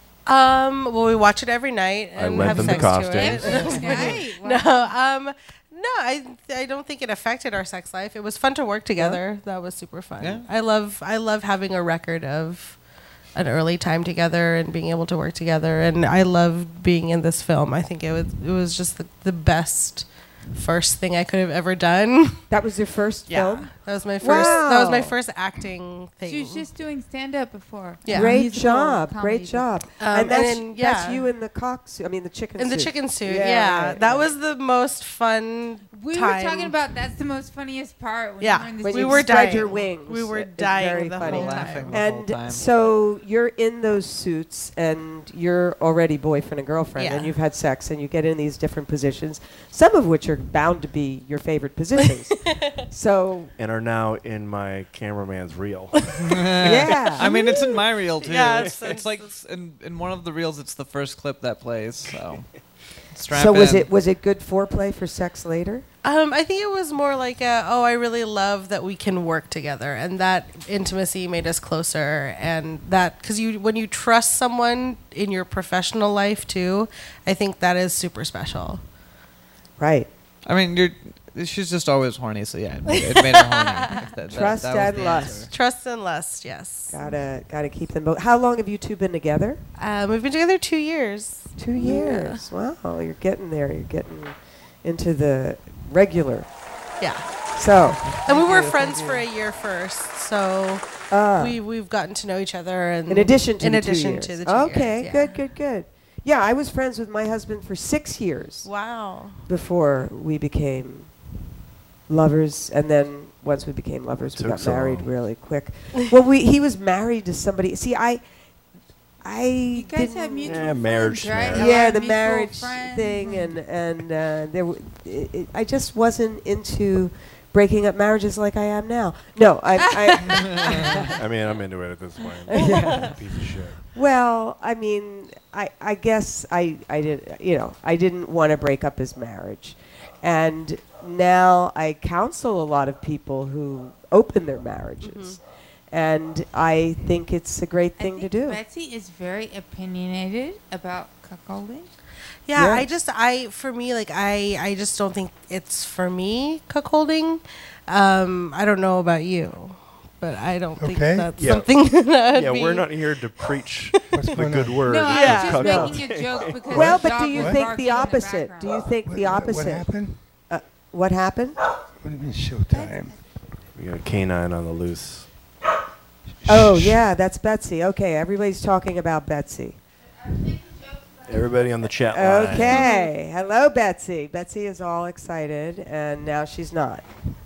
Um. Well, we watch it every night I and lent have them the sex costumes. to it. Right. No. Um. No. I. I don't think it affected our sex life. It was fun to work together. That was super fun. Yeah. I love. I love having a record of an early time together and being able to work together. And I love being in this film. I think it was. It was just the, the best first thing I could have ever done. That was your first Yeah. film? That was my first. That was my Wow. first acting thing. She was just doing stand up before. Yeah. Great Musical job, comedy. great job. Um, and and that's, then, that's yeah. you in the cock suit. I mean, the chicken in suit. the chicken suit. Yeah, Yeah, right, that right. was the most fun. We time. were talking about that's the most funniest part. When Yeah. you were in this When we you were spread dying. your wings. We were It- it's dying very the funny. whole Laughing time. the whole And time. so you're in those suits, and you're already boyfriend and girlfriend, Yeah. and you've had sex, and you get in these different positions, some of which are bound to be your favorite positions. So, And are now in my cameraman's reel. yeah. I mean, it's in my reel too. Yeah, it's, it's- it's like s- in, in one of the reels, it's the first clip that plays. So, strap so was in. it was it good foreplay for sex later? Um, I think it was more like, a, oh, I really love that we can work together, and that intimacy made us closer, and that because you when you trust someone in your professional life too, I think that is super special. Right. I mean, you're. She's just always horny, so yeah, it made, it made her horny. If that- that- Trust that was and the lust. answer. Trust and lust, yes. Gotta gotta keep them both. How long have you two been together? Um, we've been together two years. Two years. Wow, you're getting there. You're getting into the regular. Yeah, So, and we were Thank you, friends thank for you. a year first, so uh, we we've gotten to know each other. And in addition to in the addition two years. to the two okay, years, yeah. good, good, good. Yeah, I was friends with my husband for six years Wow. before we became lovers, and then once we became lovers, we Took got so married long. really quick. Well, we he was married to somebody. See, I, I You guys didn't- have mutual Yeah, friends, marriage, right? marriage. A lot yeah, of the mutual marriage friends thing, and and uh, there, w- it, it, I just wasn't into breaking up marriages like I am now. No, I, I I mean, I'm into it at this point. Yeah. Piece of shit. well, I mean, I, I guess I, I did, you know, I didn't want to break up his marriage, and now I counsel a lot of people who open their marriages, and I think it's a great I thing to think do. Betsy is very opinionated about cuckolding. Yeah, Yeah. I just I for me like I I just don't think it's for me cuckolding. Um, I don't know about you, but I don't think Okay. that's Yeah. something that I'd Yeah, be- we're not here to preach What's the going good on? word. No, of I Yeah. was just cuckolding. making a joke because Well, the but do dog you was think barking the in opposite? Do you background. think the What- what- opposite? What happened? What happened? What do you mean showtime? We got a canine on the loose. Oh, yeah, that's Betsy. Okay, everybody's talking about Betsy. Everybody on the chat line. Okay. Hello, Betsy. Betsy is all excited, and now she's not.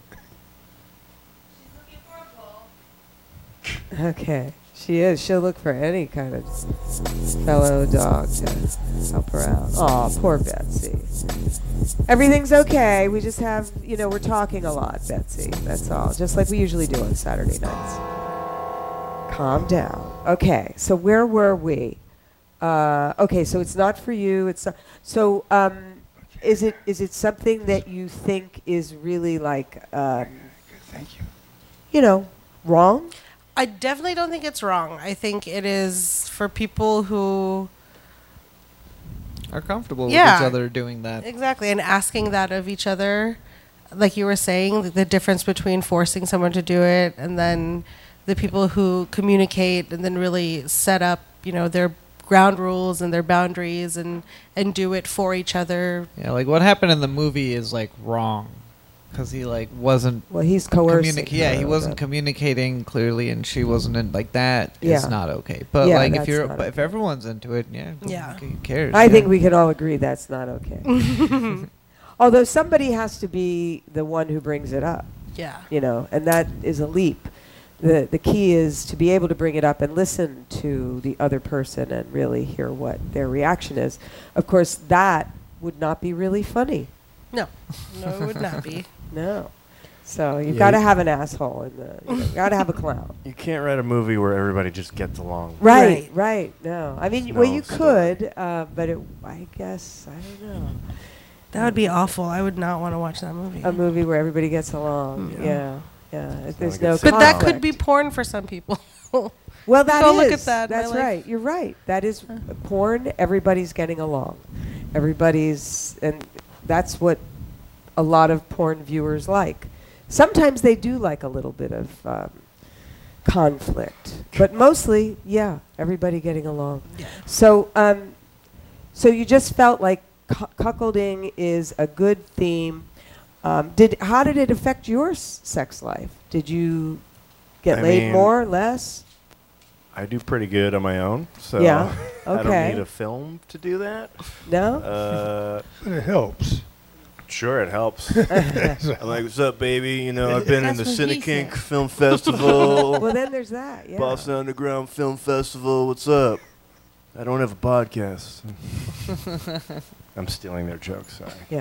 Okay. She is. She'll look for any kind of fellow dog to help her out. Aw, poor Betsy. Everything's okay. We just have, you know, we're talking a lot, Betsy. That's all. Just like we usually do on Saturday nights. Calm down. Okay. So where were we? Uh, okay. So it's not for you. It's not, so. Um, is it is it something that you think is really like, um, Thank you. you know, wrong? I definitely don't think it's wrong. I think it is for people who Are comfortable Yeah. with each other doing that. exactly and asking that of each other, like you were saying, the difference between forcing someone to do it and then the people who communicate and then really set up, you know, their ground rules and their boundaries and and do it for each other. Yeah, like what happened in the movie is like wrong, because he like wasn't. Well, he's coercing. Communi- yeah, her he a wasn't bit. communicating clearly, and she wasn't in, like that. Is Yeah. not okay. But Yeah, like if that's you're, not but if okay. everyone's into it, yeah, Yeah. who cares? I yeah. think we can all agree that's not okay. Although somebody has to be the one who brings it up, Yeah. you know, and that is a leap. The the key is to be able to bring it up and listen to the other person and really hear what their reaction is. Of course, that would not be really funny. No. No, it would not be. No. So you've Yeah, got to you- have an asshole in the. You know, got to have a clown. You can't write a movie where everybody just gets along. Right, right. No, I mean, There's well, no you story. could, uh, but it, I guess I don't know. That would be awful. I would not want to watch that movie. A movie where everybody gets along. Mm. Yeah, yeah. If there's like no. it's But that conflict. could be porn for some people. Well, that Go is. look at that, my That's life. right. You're right. That is porn. Everybody's getting along. Everybody's, and that's what a lot of porn viewers like. Sometimes they do like a little bit of um, conflict, but mostly, yeah, everybody getting along. So, um, so you just felt like cu- cuckolding is a good theme. Um, did how did it affect your s- sex life? Did you get I laid mean- more, less? I do pretty good on my own, so Yeah, I don't okay. need a film to do that. No. Uh, But it helps. sure, it helps. I'm like, what's up, baby? You know, I've been in the That's what he Cinekink said. Film Festival, Well, then there's that. Yeah. Boston Underground Film Festival. What's up? I don't have a podcast. I'm stealing their jokes. Sorry. Yeah.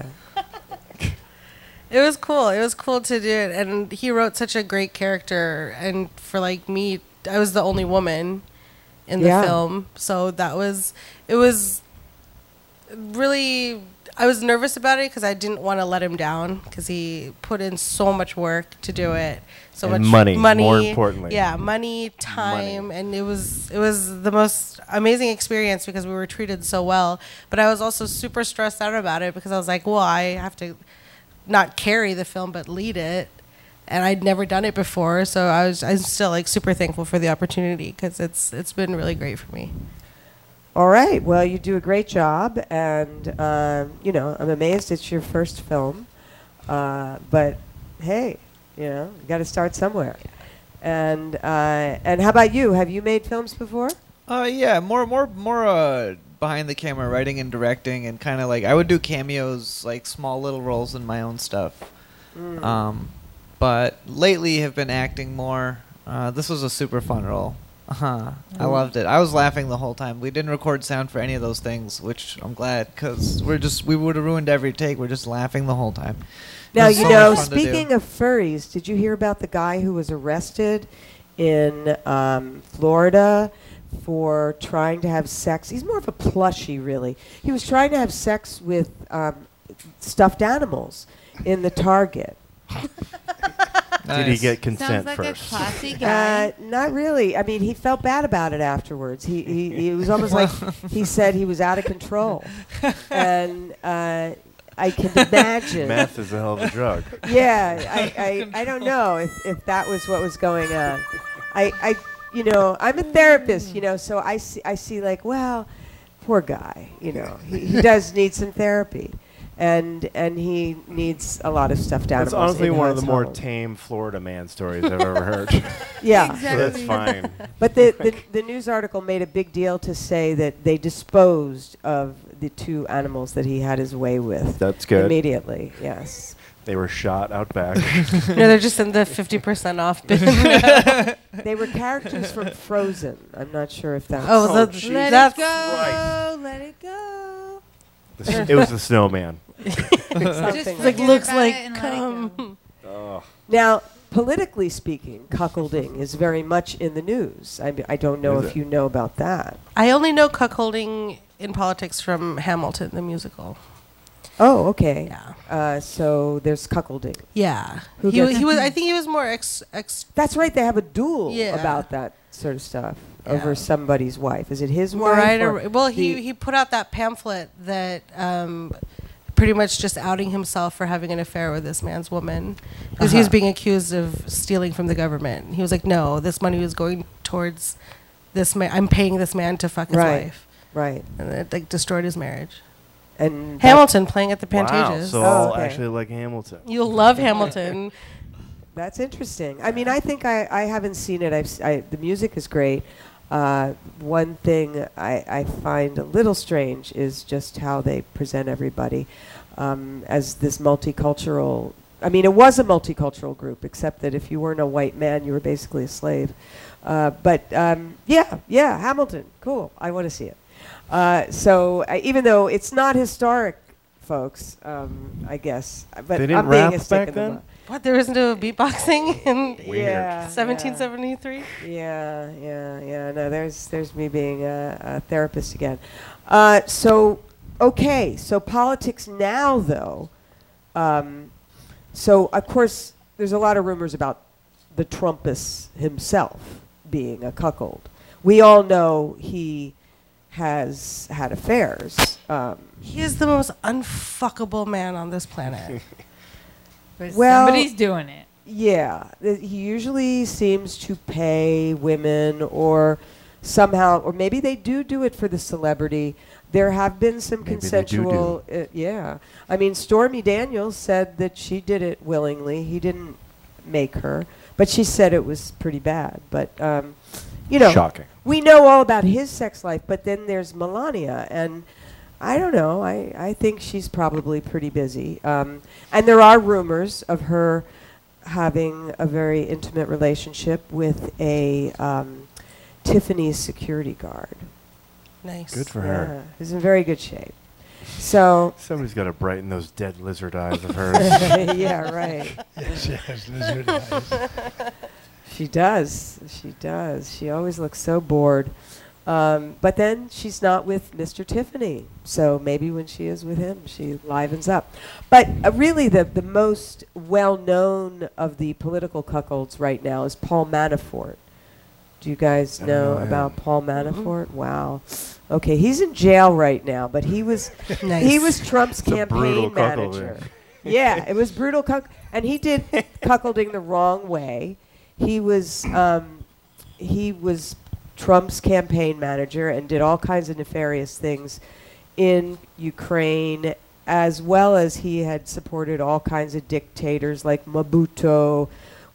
It was cool. It was cool to do it, and he wrote such a great character. And for like me, I was the only woman in the Yeah. film, so that was it was really. I was nervous about it because I didn't want to let him down because he put in so much work to do it, so And much money, money, more importantly. yeah, money, time, and it was it was the most amazing experience because we were treated so well. But I was also super stressed out about it because I was like, well, I have to not carry the film but lead it, and I'd never done it before, so I was I'm still like super thankful for the opportunity because it's it's been really great for me. All right. Well, you do a great job, and um, you know, I'm amazed it's your first film. Uh, but hey, you know, you got to start somewhere. And uh, and how about you? Have you made films before? Uh, yeah, more, more, more. Uh, behind the camera, writing and directing, and kind of like I would do cameos, like small little roles in my own stuff. Mm. Um, but lately have been acting more. Uh, this was a super fun role. Uh-huh. I Mm. loved it. I was laughing the whole time. We didn't record sound for any of those things, which I'm glad because we're just we would have ruined every take. We're just laughing the whole time. It Now, was you so know, much fun to do. speaking of furries, did you hear about the guy who was arrested in um, Florida for trying to have sex? He's more of a plushie, really. He was trying to have sex with um, stuffed animals in the Target. Did he Nice. get consent Sounds like first? a classy guy. Uh, not really. I mean, he felt bad about it afterwards. He he, he was almost like he said he was out of control, and uh, I can imagine. Meth is a hell of a drug. Yeah, I, I, I don't know if, if that was what was going on. I, I you know I'm a therapist, you know, so I see I see like, well, poor guy, you know, he, he does need some therapy, and and he needs a lot of stuffed animals. It's honestly in one of his the more home. tame Florida man stories I've ever heard. Yeah. So that's fine. But the, the the news article made a big deal to say that they disposed of the two animals that he had his way with. That's good. Immediately, yes. They were shot out back. No, they're just in the fifty percent off bin. They were characters from Frozen. I'm not sure if that's. Oh, Oh, that's, jeez. Let that's it go. Christ. Let it go. The s- it was the snowman. something Just like like forget looks about like it and let it go. cum. Oh. Now, politically speaking, cuckolding is very much in the news. I, I don't know Is if it? you know about that. I only know cuckolding in politics from Hamilton, the musical. Oh, okay. Yeah. Uh, so there's cuckolding. Yeah. Who He, wa- gets- he was. I think he was more ex. ex That's right. They have a duel Yeah. about that sort of stuff Yeah. over somebody's wife. Is it his wife? Mariah. or Well, he the- he put out that pamphlet that um, pretty much just outing himself for having an affair with this man's woman because he was Uh-huh. being accused of stealing from the government. He was like, no, this money was going towards this man. I'm paying this man to fuck his Right. wife, right. and it like destroyed his marriage. And Hamilton playing at the Wow. Pantages. So Oh, I'll okay. actually like Hamilton. You'll love Hamilton. That's interesting. I mean, I think I, I haven't seen it. I've s- I, the music is great. Uh, one thing I, I find a little strange is just how they present everybody um, as this multicultural. I mean, it was a multicultural group, except that if you weren't a white man, you were basically a slave. Uh, but um, yeah, yeah, Hamilton, cool. I want to see it. Uh, so uh, even though it's not historic, folks, um, I guess, but They didn't I'm being rap a stick back in the then? mud. What? There was no beatboxing in Weird. Yeah, seventeen seventy-three? Yeah, yeah, yeah. No, there's there's me being a, a therapist again. Uh, so okay, so politics now though. Um, so of course, there's a lot of rumors about the Trumpus himself being a cuckold. We all know he has had affairs. Um, He is the most unfuckable man on this planet. But Well- somebody's doing it. Yeah, th- he usually seems to pay women or somehow, or maybe they do do it for the celebrity. There have been some Maybe they do do. consensual, uh, yeah. I mean, Stormy Daniels said that she did it willingly. He didn't make her, but she said it was pretty bad. But, um, you know, Shocking. we know all about his sex life, but then there's Melania, and I don't know. I, I think she's probably pretty busy. Um, and there are rumors of her having a very intimate relationship with a um, Tiffany's security guard. Nice. Good for Yeah, her. who's in very good shape. So, Somebody's got to brighten those dead lizard eyes of hers. yeah, right. Yes, yes, lizard eyes. She does. She does. She always looks so bored. Um, but then she's not with Mister Tiffany. So maybe when she is with him, she livens up. But uh, really, the, the most well-known of the political cuckolds right now is Paul Manafort. Do you guys I don't know know him. about Paul Manafort? Wow. Okay, he's in jail right now, but he was Nice. he was Trump's It's a brutal campaign cuckolding. manager. Yeah, it was brutal cuck, and he did cuckolding the wrong way. He was um, he was Trump's campaign manager and did all kinds of nefarious things in Ukraine, as well as he had supported all kinds of dictators like Mobutu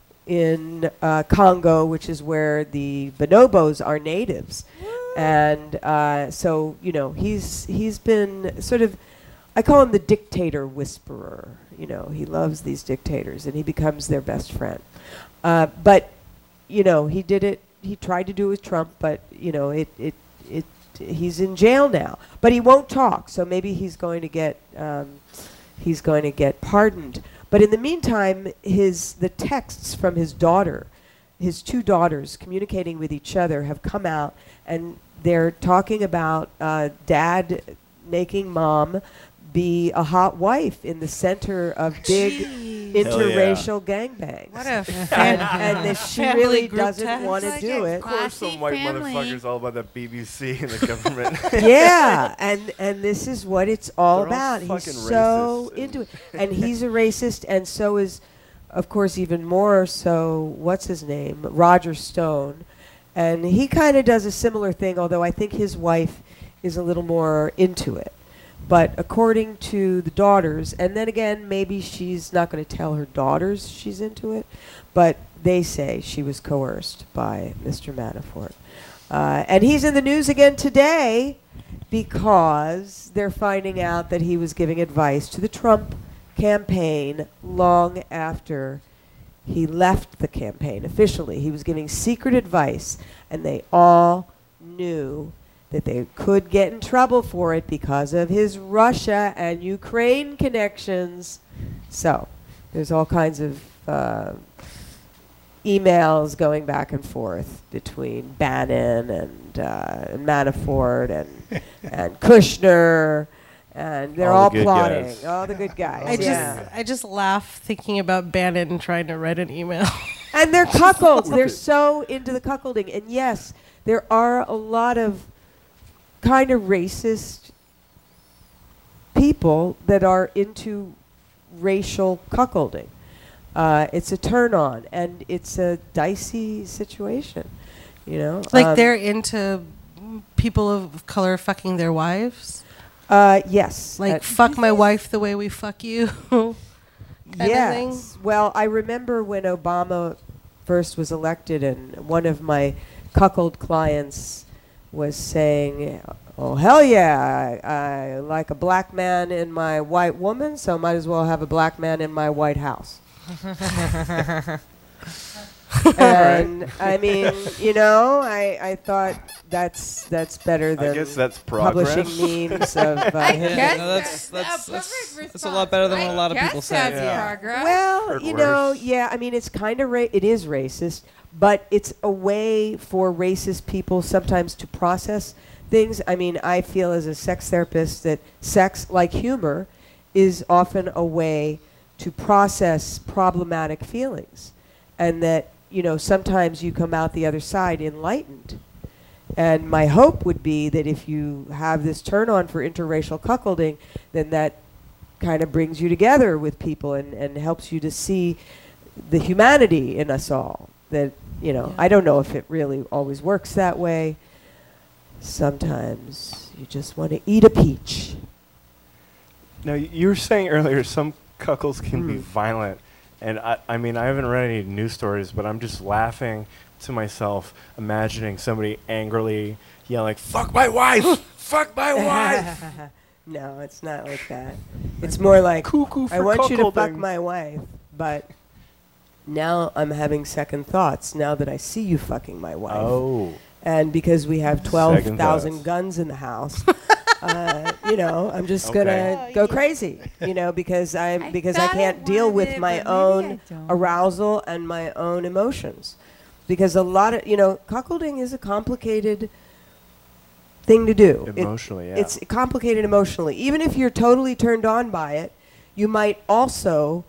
in uh, Congo, which is where the bonobos are natives. And uh, so, you know, he's he's been sort of, I call him the dictator whisperer. You know, he loves these dictators, and he becomes their best friend. Uh, but, you know, he did it. He tried to do it with Trump, but you know, it it it. He's in jail now, but he won't talk. So maybe he's going to get um, he's going to get pardoned. But in the meantime, his the texts from his daughter, his two daughters communicating with each other, have come out, and they're talking about uh, dad making mom be a hot wife in the center of big interracial gangbang. What a and, fan- and that she family really group doesn't text. want to Like do a it. Of course, some white Classy family. motherfuckers all about the B B C and the government. Yeah, and and this is what it's all They're all about. He's fucking so racist into it, and he's a racist, and so is, of course, even more so. What's his name? Roger Stone, and he kind of does a similar thing. Although I think his wife is a little more into it. But according to the daughters, and then again, maybe she's not going to tell her daughters she's into it, but they say she was coerced by Mister Manafort. Uh, and he's in the news again today because they're finding out that he was giving advice to the Trump campaign long after he left the campaign officially. He was giving secret advice, and they all knew that they could get in trouble for it because of his Russia and Ukraine connections. So there's all kinds of uh, emails going back and forth between Bannon and, uh, and Manafort and and Kushner, and they're All all, the good plotting. guys. All the good guys. I just yeah. I just laugh thinking about Bannon trying to write an email. And they're cuckolds. They're so into the cuckolding. And yes, there are a lot of kind of racist people that are into racial cuckolding. Uh, it's a turn on, and it's a dicey situation, you know. Like Um, they're into people of color fucking their wives. Uh, yes. Like Uh, fuck my wife the way we fuck you. kind yes. of thing. Well, I remember when Obama first was elected, and one of my cuckold clients was saying, "Oh hell yeah, I, I like a black man in my white woman, so might as well have a black man in my White House." And I mean, you know, I, I thought that's that's better than I guess that's progress. publishing memes of uh, I him. guess no, that's- that's, that's- a that's- perfect that's a lot better than what a lot of response. people I say. guess that's Yeah. progress. Well, Heard you know, worse. yeah, I mean, it's kind of ra- it is racist, but it's a way for racist people sometimes to process things. I mean, I feel as a sex therapist that sex, like humor, is often a way to process problematic feelings, and that, you know, sometimes you come out the other side enlightened. And my hope would be that if you have this turn on for interracial cuckolding, then that kind of brings you together with people and, and helps you to see the humanity in us all. That, you know, Yeah. I don't know if it really always works that way. Sometimes you just want to eat a peach. Now, y- you were saying earlier some cuckolds can be Mm. violent. And I, I mean, I haven't read any news stories, but I'm just laughing to myself, imagining somebody angrily yelling, "Fuck my wife! Fuck my wife!" No, it's not like that. It's more like, Cuckoo for I want you to fuck cuckolding. my wife, but now I'm having second thoughts now that I see you fucking my wife. Oh. And because we have twelve Second thousand thoughts. guns in the house, uh, you know, I'm just Okay. gonna go crazy, you know, because I'm I because I thought I can't deal wanted with it, my but maybe own I don't. arousal and my own emotions, because a lot of, you know, cuckolding is a complicated thing to do. It- Emotionally, yeah. It's complicated emotionally. Even if you're totally turned on by it, you might also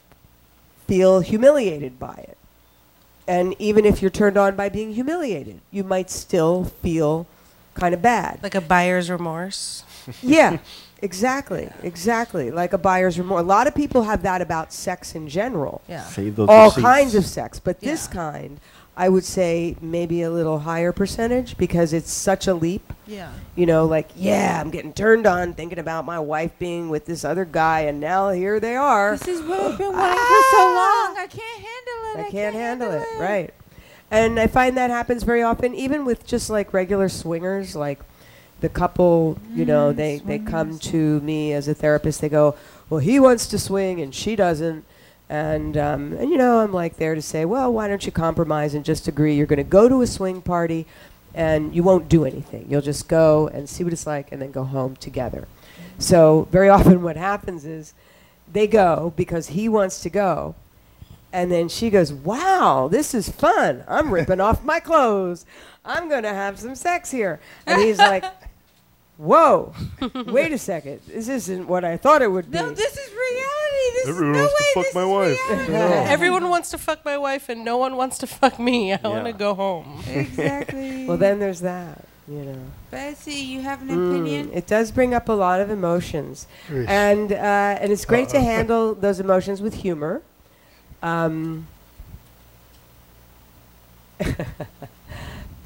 feel humiliated by it. And even if you're turned on by being humiliated, you might still feel kind of bad. Like a buyer's remorse. Yeah, exactly, exactly. Like a buyer's remorse. A lot of people have that about sex in general. Yeah. Save those All receipts. kinds of sex, but this Yeah. kind, I would say maybe a little higher percentage because it's such a leap. Yeah. You know, like, yeah, I'm getting turned on thinking about my wife being with this other guy, and now here they are. This is what I've been wanting for so long. I can't handle it. I can't handle it, right. And I find that happens very often, even with just like regular swingers, like the couple, you know, Mm, they, they come swingers. to me as a therapist, they go, well, he wants to swing and she doesn't. And, um, and, you know, I'm like there to say, well, why don't you compromise and just agree you're going to go to a swing party and you won't do anything. You'll just go and see what it's like and then go home together. So very often what happens is they go because he wants to go. And then she goes, wow, this is fun. I'm ripping off my clothes. I'm going to have some sex here. And he's like, whoa, wait a second. This isn't what I thought it would be. No, this is reality. This Everyone is no wants to way. fuck This my is wife. reality. Everyone wants to fuck my wife and no one wants to fuck me. I want to Yeah. go home. Exactly. Well, then there's that, you know. Bessie, you have an Mm, opinion? it does bring up a lot of emotions. Yes. And, uh, and it's great to Uh-oh. handle those emotions with humor. Um,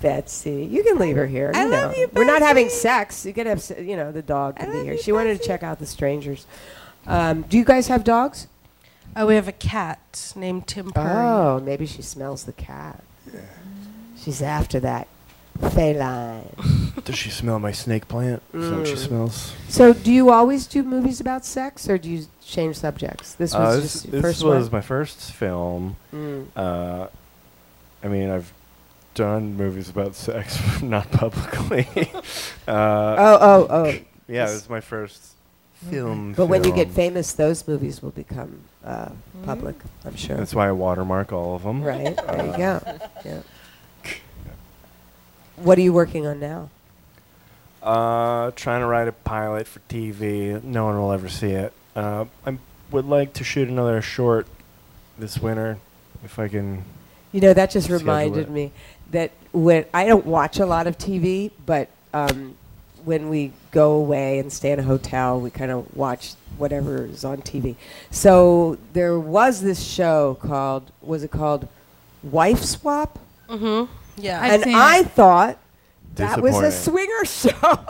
Betsy. You can leave her here. I you love know. you, We're not having Betsy. sex. You can have, se- you know, the dog can I be love here. you, She wanted to Betsy. check out the strangers. Um, do you guys have dogs? Oh, we have a cat named Tim Purry. Oh, maybe she smells the cat. She's after that feline. Does she smell my snake plant? Is that what she Mm. smells? So, do you always do movies about sex, or do you change subjects? This was Uh, this just your this first was one. my first film. Mm. Uh, I mean, I've done movies about sex, but not publicly. uh, Oh, oh, oh. Yeah, This- this is my first film. But when you get film. famous, those movies will become uh, public, I'm sure. That's why I watermark all of them. Right. There you Uh, go. Yeah. What are you working on now? Uh, trying to write a pilot for T V. No one will ever see it. Uh, I would like to shoot another short this winter, if I can. You know, that just schedule reminded it. me that when I don't watch a lot of T V, but um, when we go away and stay in a hotel, we kind of watch whatever is on T V. So there was this show called, was it called Wife Swap? Mm-hmm. Yeah. I've and seen I it. thought that was a Disappointing. swinger show.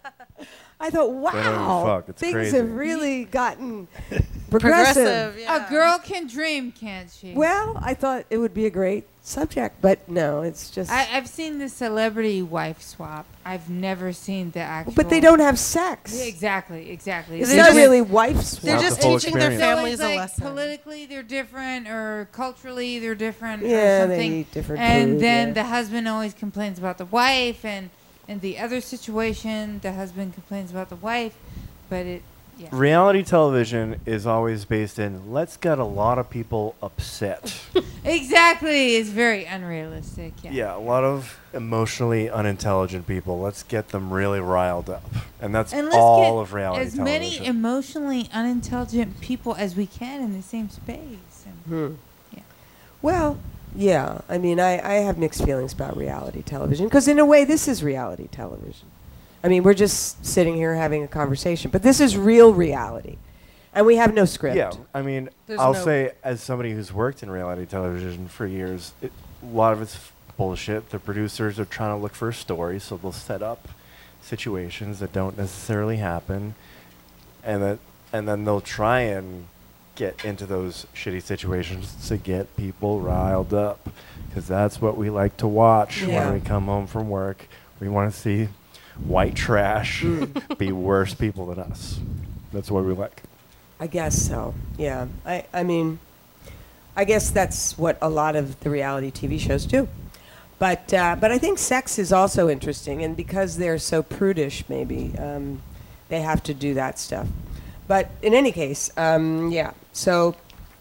I thought, They don't even wow, fuck. It's things crazy. have really gotten progressive. Progressive, yeah. A girl can dream, can't she? Well, I thought it would be a great subject, but no, it's just. I, I've seen the celebrity wife swap. I've never seen the actual. but they don't have sex. Yeah, exactly, exactly. It's They're not just- really wife swap. They're Not just the full teaching their experience. families so it's a like lesson. politically they're different, or culturally they're different, Yeah, or they something. eat different and food, then yeah. the husband always complains about the wife, and in the other situation, the husband complains about the wife, but it. Yeah. Reality television is always based in let's get a lot of people upset. Exactly, it's very unrealistic. Yeah. Yeah, a lot of emotionally unintelligent people. Let's get them really riled up, and that's And let's all get of reality as television. many emotionally unintelligent people as we can in the same space. And Hmm. Yeah. Well, yeah. I mean, I, I have mixed feelings about reality television because, in a way, this is reality television. I mean, we're just sitting here having a conversation, but this is real reality, and we have no script. Yeah, I mean, There's I'll no- say as somebody who's worked in reality television for years, it, a lot of it's f- bullshit. The producers are trying to look for a story, so they'll set up situations that don't necessarily happen, and that and then they'll try and get into those shitty situations to get people riled up, because that's what we like to watch Yeah. when we come home from work. We want to see white trash Mm. be worse people than us. That's what we like. I guess so. Yeah. I, I mean, I guess that's what a lot of the reality T V shows do. But uh, but I think sex is also interesting, and because they're so prudish, maybe um, they have to do that stuff. But in any case, um, yeah. So,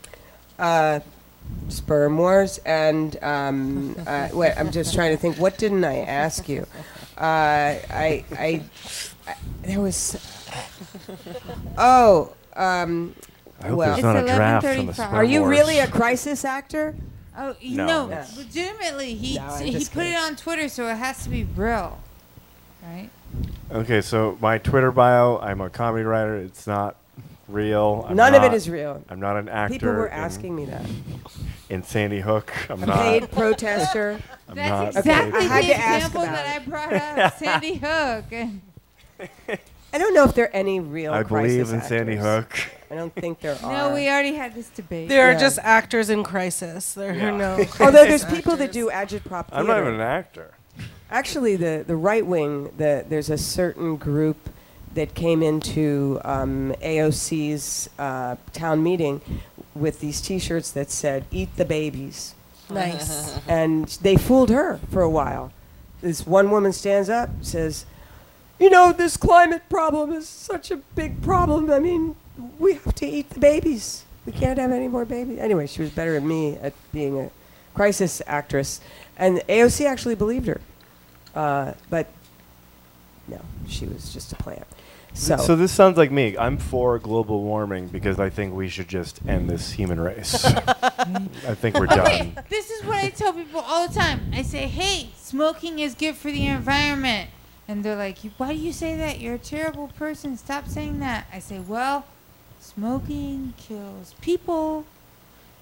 uh, sperm wars, and um, uh, wait, I'm just trying to think. What didn't I ask you? Uh, I, I, I, there was. Oh. Um, I hope well, there's not a It's draft on the eleven thirty-five. sperm are you wars. really a crisis actor? Oh, you No, know, that's- legitimately, he No, I'm he just put it kidding. on Twitter, so it has to be real, right? Okay, so my Twitter bio, I'm a comedy writer. It's not real. I'm None of it not- is real. I'm not an actor. People were in- asking me that. in Sandy Hook. I'm A not. paid protester. I'm That's not exactly I had the to ask example about that I it. brought up, Sandy Hook. And I don't know if there are any real. I believe crisis in Sandy actors. Hook. I don't think there are. no, we already had this debate. They are Yeah. just actors in crisis. There Yeah. are no. Although there's crisis people that actors. do agitprop theater. I'm not even an actor. Actually, the, the right wing, the, there's a certain group that came into um, A O C's uh, town meeting with these T-shirts that said "Eat the babies," Nice. and they fooled her for a while. This one woman stands up, says, "You know, this climate problem is such a big problem. I mean, we have to eat the babies. We can't have any more babies." Anyway, she was better than me at being a crisis actress, and A O C actually believed her. Uh, but no, she was just a plant. So, So this sounds like me. I'm for global warming because I think we should just end this human race. I think we're Okay, done. this is what I tell people all the time. I say, hey, smoking is good for the environment. And they're like, why do you say that? You're a terrible person. Stop saying that. I say, well, smoking kills people.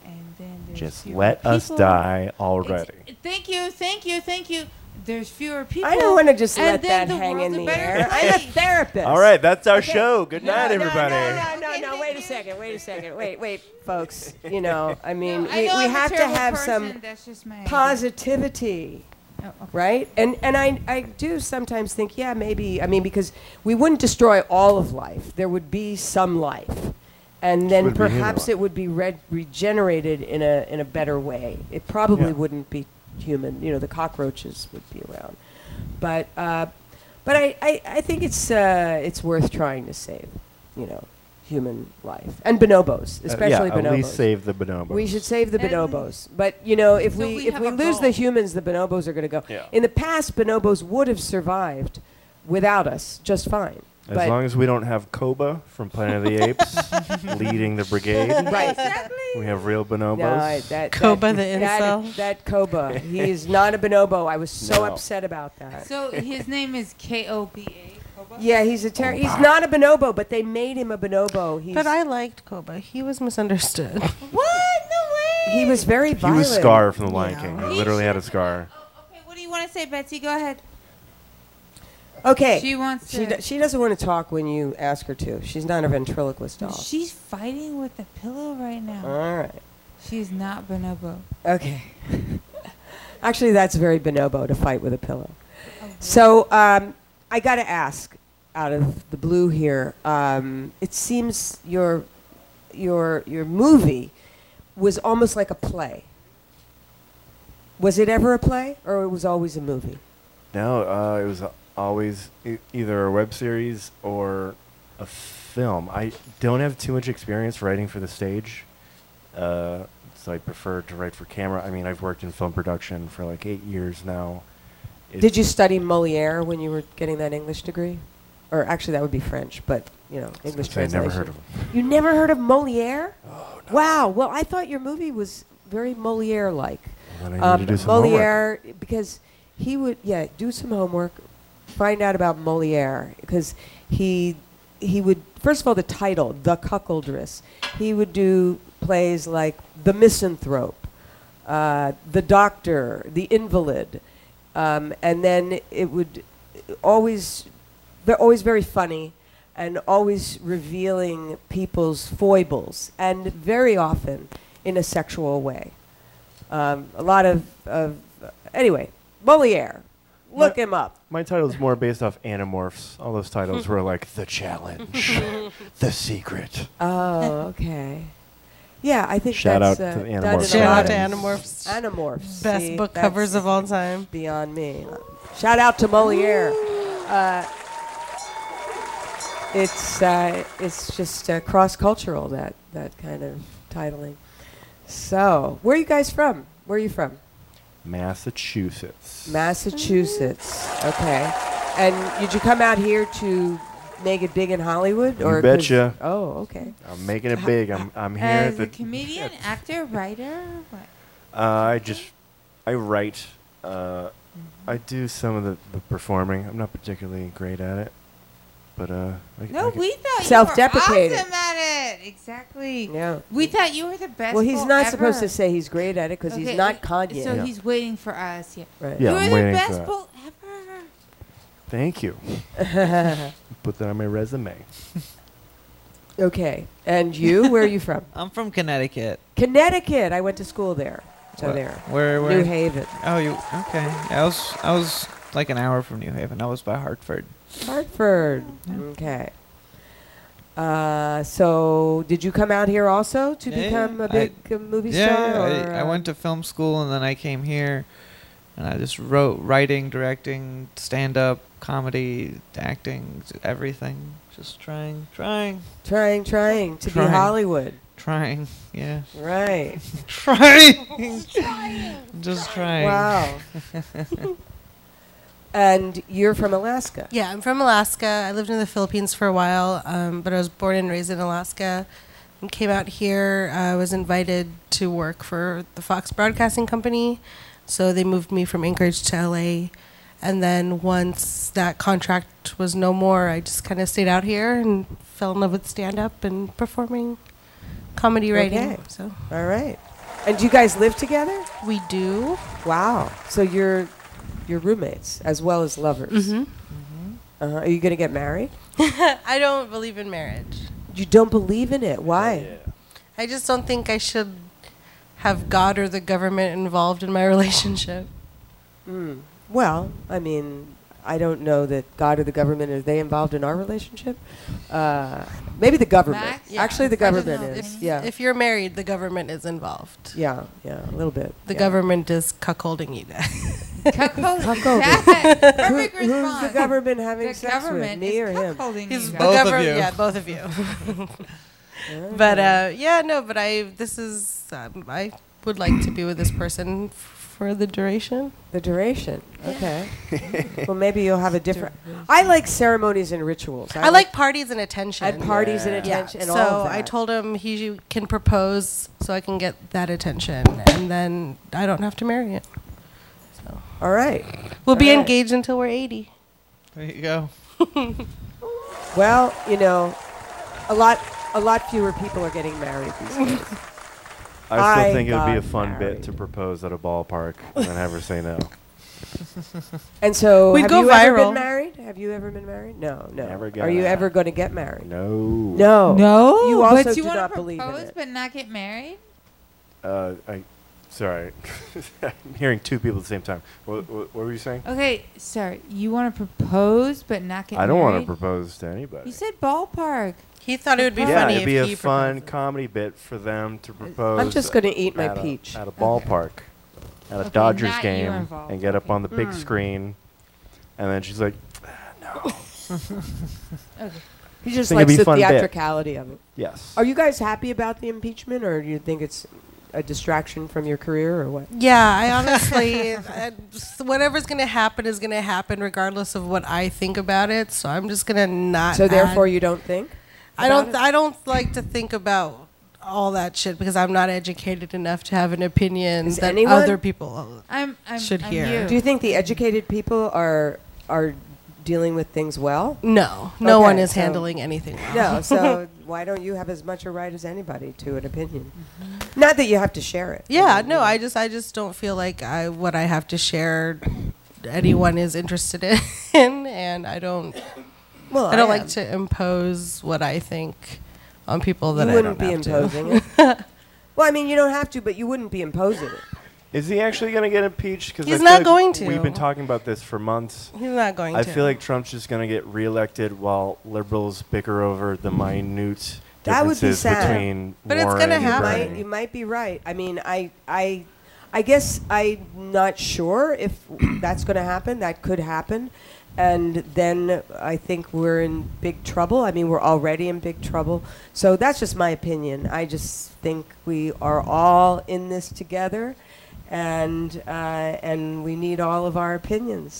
and then there's Just fewer let us people. die already. It's- thank you, thank you, thank you. There's fewer people. I don't want to just and let then that the hang in world's a the better air. I'm a place. therapist. All right, that's our Okay. show. Good No, night, no, everybody. No, no, no, Okay, no. thank Wait a you. second. Wait a second. Wait, wait, folks. You know, I mean, No, I we, know we I'm a have to terrible have person. some That's just my idea. positivity, Oh, okay. right? And and I I do sometimes think, yeah, maybe. I mean, because we wouldn't destroy all of life. There would be some life, and then Would be human perhaps life. it would be re- regenerated in a in a better way. It probably Yeah. wouldn't be human. You know, the cockroaches would be around, but uh, but I, I, I think it's uh, it's worth trying to save, you know, human life and bonobos, Uh, especially yeah, bonobos. at least save the bonobos. We should save the And- bonobos, but you know, if So we, we if have we a lose the goal. humans, the bonobos are going to go. Yeah. In the past, bonobos would have survived without us just fine. As but long as we don't have Koba from Planet of the Apes leading the brigade, right, we have real bonobos. no, I, that Koba that, the that, incel. that Koba, he is not a bonobo. I was so No. upset about that. So his name is K O B A. Koba? Yeah, he's a ter- he's not a bonobo, but they made him a bonobo. He's, But I liked Koba. He was misunderstood. What? No way. he was very he violent. was Scar from The Lion Yeah. King. He He literally had a should- scar. Oh, okay, what do you want to say, Betsy? Go ahead. Okay. She wants She, to. do- she doesn't want to talk when you ask her to. She's not a ventriloquist doll. She's fighting with the pillow right now. All right. She's not bonobo. Okay. Actually, that's very bonobo to fight with a pillow. So um, I got to ask, out of the blue here, um, it seems your your your movie was almost like a play. Was it ever a play, or it was always a movie? No, uh, it was uh, always e- either a web series or a film. I don't have too much experience writing for the stage, uh, so I prefer to write for camera. I mean, I've worked in film production for like eight years now. It- Did you study Moliere when you were getting that English degree? Or actually, that would be French, but, you know, English I translation. never heard of him. You never heard of Moliere? Oh, no. Wow. Well, I thought your movie was very Moliere-like. Well, then I need to do some homework. Moliere, because he would, yeah, do some homework, find out about Moliere, because he he would, first of all, the title, The Cuckoldress. He would do plays like The Misanthrope, uh, The Doctor, The Invalid, um, and then it would always, they're always very funny and always revealing people's foibles, and very often in a sexual way. Um, a lot of, of uh, anyway, Moliere. Look My- him up. My title is more based off Animorphs. All those titles were like The Challenge, The Secret. Oh, okay. Yeah, I think Shout that's out to uh, the done Animorphs in a Shout lot out to of- Animorphs. Animorphs. Best See, book that's covers of all time. beyond me. Shout out to Moliere. Uh, it's uh, it's just uh, cross-cultural, that that kind of titling. So, where are you guys from? Where are you from? Massachusetts. Massachusetts. Okay. And did you come out here to make it big in Hollywood? You or 'cause- betcha. Oh, okay. I'm making it big. I'm I'm here. As at the a comedian, actor, writer, what? Uh, I just, I write. Uh, I do some of the, the performing. I'm not particularly great at it, but uh. I, No, I can- we thought Self-deprecating. you were awesome at it. Exactly. Yeah. We thought you were the best. Well, he's bull not supposed ever. to say he's great at it because Okay, he's not uh, Kanye. So Yeah. he's waiting for us. Yeah. Right. Yeah, you I'm were waiting the for best that. bull ever. Thank you. Put that on my resume. Okay. And you? Where are you from? I'm from Connecticut. Connecticut. I went to school there. So What- there. Where? Where? New Haven. Oh, you okay? I was I was like an hour from New Haven. I was by Hartford. Hartford. Okay. Uh, so, did you come out here also to Yeah, become a I- big uh, movie Yeah, star? yeah, or, I, I uh, went to film school and then I came here, and I just wrote writing, directing, stand up, comedy, acting, j- everything. Just trying, trying, trying, trying to Trying. be Hollywood. trying. Yeah, Right. trying. Just trying. Wow. And you're from Alaska. Yeah, I'm from Alaska. I lived in the Philippines for a while, um, but I was born and raised in Alaska. And came out here. I was invited to work for the Fox Broadcasting Company, so they moved me from Anchorage to L A. And then once that contract was no more, I just kind of stayed out here and fell in love with stand-up and performing, comedy writing. Okay. So All right. And do you guys live together? We do. Wow. So you're you're roommates as well as lovers. Mm-hmm. Uh-huh. Are you going to get married? I don't believe in marriage. You don't believe in it. Why? I just don't think I should have God or the government involved in my relationship. Mm. Well, I mean, I don't know that God or the government, are they involved in our relationship? Uh, maybe the government. Max? Yeah. Actually, the I don't government know. is. If, yeah. if you're married, the government is involved. yeah, yeah, a little bit. The yeah. government is cuckolding you guys. Cuckold. Cuckolding. Yeah, perfect Who- who's the response. government having The sex government with, me is or him? cuckolding He's you the guys. Both of government- you. Yeah, both of you. But uh, yeah, no. But I. This is. Um, I would like to be with this person f- for the duration. The duration. Okay. Well, maybe you'll have a different. I like ceremonies and rituals. I, like parties and attention. and parties and Yeah. attention and so all of that. I told him he can propose so I can get that attention, and then I don't have to marry it. So All right. we'll be All right. engaged until we're eighty. There you go. Well, you know, a lot, a lot fewer people are getting married these days. I still I think it would be a got fun married. bit to propose at a ballpark and then have her say no. And so, We'd have go you ever viral. been married? Have you ever been married? No, no. Never Are gonna. you ever going to get married? No. No. No, You also but you do wanna not believe in propose it. but not get married. Uh, I, sorry. I'm hearing two people at the same time. What, what, what were you saying? Okay, sorry. You want to propose but not get I don't married? want to propose to anybody. You said ballpark. He thought it would be yeah, funny it'd if be a he fun proposed. comedy bit for them to propose. I'm just going to eat my at a- peach. at a ballpark, at a Okay, Dodgers not you game, involved. and get up Okay. on the big Mm. screen, and then she's like, "No." Okay. He just Think it'd likes be the fun bit. theatricality of it. Yes. Are you guys happy about the impeachment, or do you think it's a distraction from your career, or what? Yeah, I honestly, I, s- whatever's going to happen is going to happen regardless of what I think about it. So I'm just going to not. So therefore, add- you don't think? I don't. about it? I don't like to think about all that shit because I'm not educated enough to have an opinion Is that anyone? other people. I'm. I'm Should I'm hear. You. Do you think the educated people are are dealing with things well? No, no Okay, one is so- handling anything well. No. So why don't you have as much a right as anybody to an opinion? Not that you have to share it. Yeah, mean, no, you know. I just I just don't feel like I what I have to share anyone is interested in, and I don't Well, I don't am. like to impose what I think on people that You I wouldn't don't be have to. imposing it. Well, I mean, you don't have to, but you wouldn't be imposing it. Is he actually going to get impeached? 'Cause I He's feel not like going to. We've been talking about this for months. He's not going I to. feel like Trump's just going to get reelected while liberals bicker over the minute That would be differences sad. between But it's Warren gonna and You happen. might, Bernie. you might be right. I mean, I, I, I guess I'm not sure if that's going to happen. That could happen, and then I think we're in big trouble. I mean, we're already in big trouble. So that's just my opinion. I just think we are all in this together, and uh, and we need all of our opinions.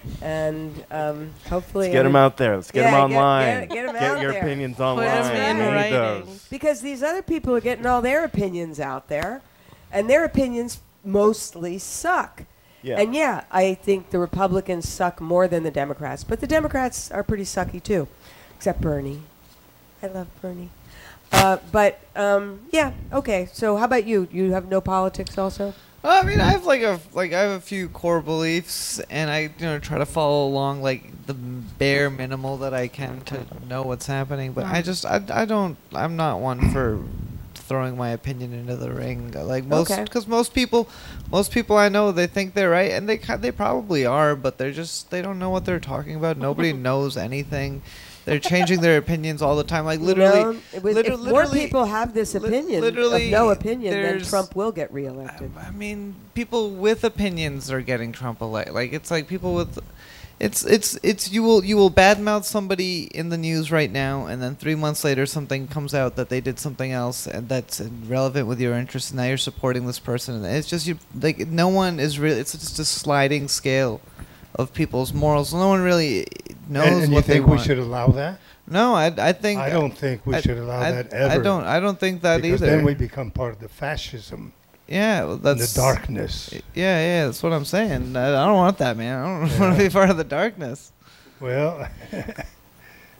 And um, hopefully, Let's get them out there. Let's get Yeah, them get- online. get- get 'em out your there. opinions 'em online. in We need writing. those. because these other people are getting all their opinions out there, and their opinions mostly suck. Yeah. And yeah, I think the Republicans suck more than the Democrats, but the Democrats are pretty sucky too, except Bernie. I love Bernie. Uh, but um, yeah, okay. So how about you? You have no politics also? Well, I mean, I have like a like I have a few core beliefs, and I you know try to follow along like the bare minimal that I can to know what's happening. But I just I, I don't I'm not one for throwing my opinion into the ring. Like most Okay. because most people most people I know they think they're right, and they ki- they probably are, but they're just they don't know what they're talking about. Nobody knows anything. They're changing their opinions all the time. Like literally, You know, if, liter- if more literally- people have this li- opinion literally, of no opinion, then there's- Trump will get reelected. I mean, people with opinions are getting Trump elected. Like it's like people with, it's it's it's you will you will badmouth somebody in the news right now, and then three months later something comes out that they did something else and that's relevant with your interests. And now you're supporting this person, and it's just you like no one is really. It's just a sliding scale of people's morals. No one really knows And, and you what they think we want. should allow that? No, I I think I don't think we I- should allow I- that ever. I don't I don't think that because either. then we become part of the fascism Yeah, well, and that's the darkness. Yeah, yeah, that's what I'm saying. I, I don't want that, man. I don't want to Yeah. be part of the darkness. Well,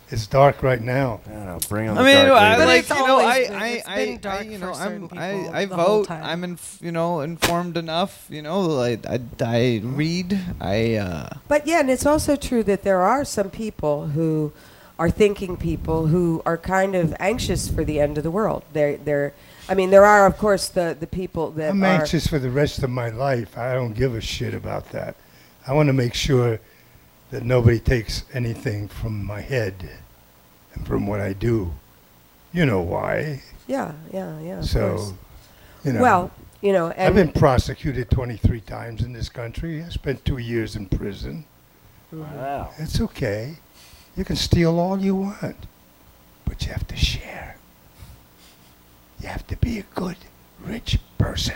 It's dark right now. I don't know. Bring on I the mean, dark I Vader. like It's you know, I, always been- I, it's I, been I, dark you for know, certain I'm, people I, I the whole vote. time. I'm in, you know, informed enough. You know, I, I, I read. I, uh, But yeah, and it's also true that there are some people who are thinking people who are kind of anxious for the end of the world. They're, they're, I mean, there are, of course, the, the people that I'm are. anxious for the rest of my life. I don't give a shit about that. I want to make sure that nobody takes anything from my head and from what I do. You know why. Yeah, yeah, yeah. Of So, course. you know. Well, you know, and I've been prosecuted twenty-three times in this country. I spent two years in prison. Wow. It's okay. You can steal all you want, but you have to share. You have to be a good, rich person.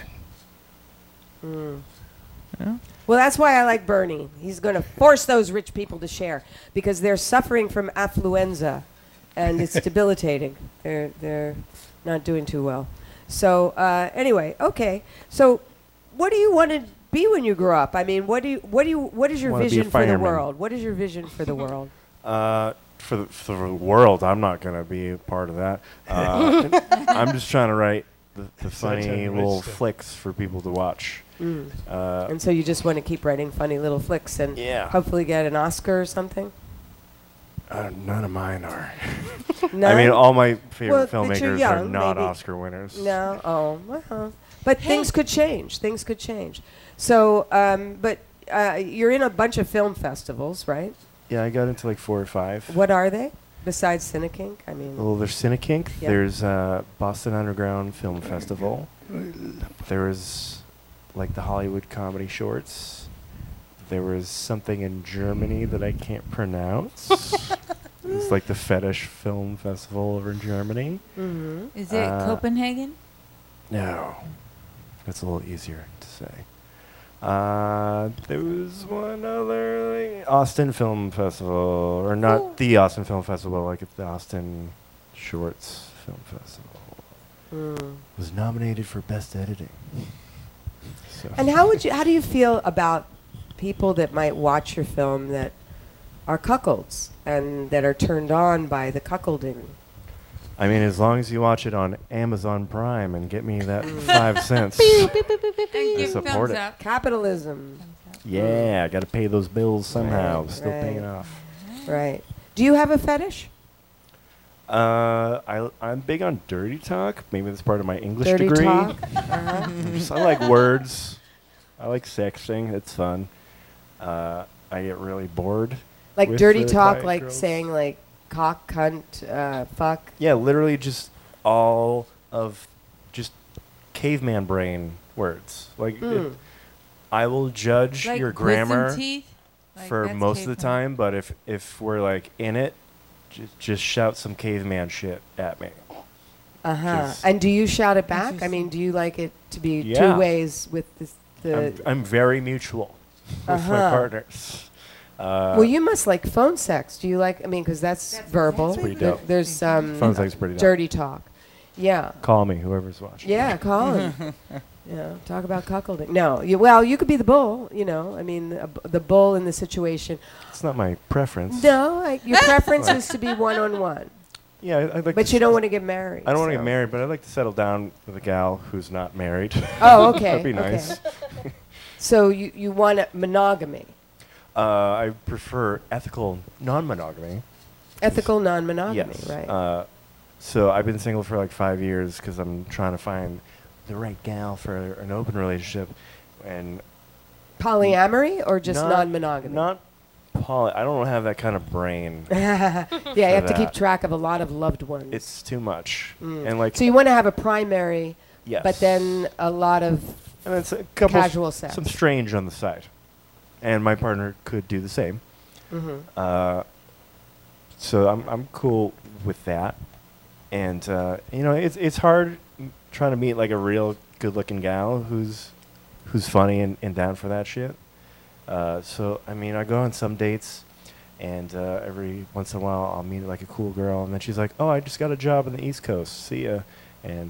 Mm. Yeah. Well, that's why I like Bernie. He's going to force those rich people to share because they're suffering from affluenza, and it's debilitating. They're they're not doing too well. So uh, anyway, okay. So, what do you want to be when you grow up? I mean, what do you what do you what is your Wanna be a vision for the fireman. world? What is your vision for the world? Uh, for the, for the world, I'm not gonna be a part of that. Uh, I'm just trying to write the, the Such funny a little rich- flicks for people to watch. Mm. Uh, And so you just want to keep writing funny little flicks and Yeah. hopefully get an Oscar or something. uh, none of mine are. No? I mean, all my favorite Well, but you're filmmakers are young, not maybe. Oscar winners. No. Oh, well. But things could change. Things could change. So, um, but uh, you're in a bunch of film festivals, right? Yeah, I got into like four or five. What are they besides Cinekink? I mean, Well, there's Cinekink. Yeah. There's uh, Boston Underground Film Festival. There was like the Hollywood Comedy Shorts. There was something in Germany that I can't pronounce. It's like the Fetish Film Festival over in Germany. hmm Is it Uh, Copenhagen? No, it's a little easier to say. Uh, there was one other thing. Austin Film Festival, or not the Austin Film Festival, like it's the Austin Shorts Film Festival. Mm. Was nominated for Best Editing. So. And how would you? How do you feel about people that might watch your film that are cuckolds and that are turned on by the cuckolding? I mean, as long as you watch it on Amazon Prime and get me that five cents. And I give support thumbs it. up. Capitalism, Yeah, I got to pay those bills somehow. Right, Still paying right. off. right? Do you have a fetish? Uh, I I'm big on dirty talk. Maybe that's part of my English Dirty degree. talk. Uh-huh. Just- I like words. I like sexting. It's fun. Uh, I get really bored. Like with dirty the talk, quiet like girls. saying like cock, cunt, uh, fuck. Yeah, literally just all of just caveman brain words. Like it- Mm. I will judge Like your wisdom grammar teeth? Like for that's most of the caveman. time, but if if we're like in it, just just shout some caveman shit at me. Uh huh. Just- And do you shout it back? I Interesting. mean, do you like it to be Yeah. two ways with this, the? I'm, I'm very mutual with my Uh-huh. partners. Uh, well, you must like phone sex. Do you like? I mean, because that's, That's verbal. exactly Pretty dope. There's um, Phone sex is pretty dope. dirty talk. Yeah. Call me, whoever's watching. Yeah, call him. Yeah, talk about cuckolding. No, you, well, you could be the bull. You know, I mean, a b the bull in the situation. It's not my preference. No, I, your preference is to be one on one, Yeah, I- I'd like but to you don't s- want to get married. I don't want to so. get married, but I'd like to settle down with a gal who's not married. Oh, okay. That'd be okay. nice. So you you want a monogamy, Uh, I prefer ethical non-monogamy. ethical non-monogamy, Yes. right? Uh, so I've been single for like five years because I'm trying to find the right gal for an open relationship, and Polyamory or just not- non-monogamy? Not poly. I don't have that kind of brain. yeah, you have to keep that. track of a lot of loved ones. It's too much. Mm. And like, so you want to have a primary, yes. but then a lot of and it's a couple s- casual sex. some strange on the side, and my partner could do the same. hmm Uh, so I'm I'm cool with that, and uh, you know it's it's hard m- trying to meet like a real good looking gal who's who's funny and, and down for that shit. Uh, so I mean I go on some dates, and uh, every once in a while I'll meet like a cool girl, and then she's like, "Oh, I just got a job on the East Coast. See ya," and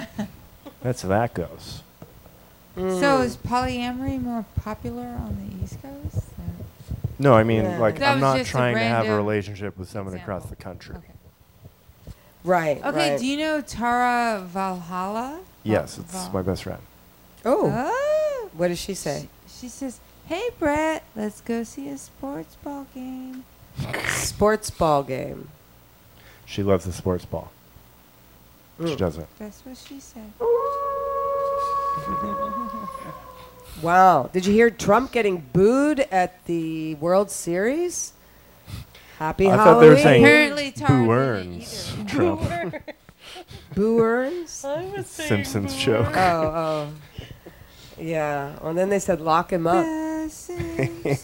that's how that goes. So is polyamory more popular on the East Coast? or- No, I mean, Yeah. like, That I'm was not just a trying to have a random relationship with someone example. across the country. Okay. Right. Okay, right. do you know Tara Valhalla? Yes, Val- it's Val- my best friend. Oh, Oh. what does she say? She, she says, "Hey Brett, let's go see a sports ball game." Sports ball game. She loves the sports ball. She Mm. doesn't. That's what she said. Wow. Did you hear Trump getting booed at the World Series? Happy I Halloween. thought they were saying Apparently Tara Boo didn't earns either. Trump. Boo earns? Simpsons joke. Oh, oh. Yeah. Well, then they said lock him up. The Simpsons.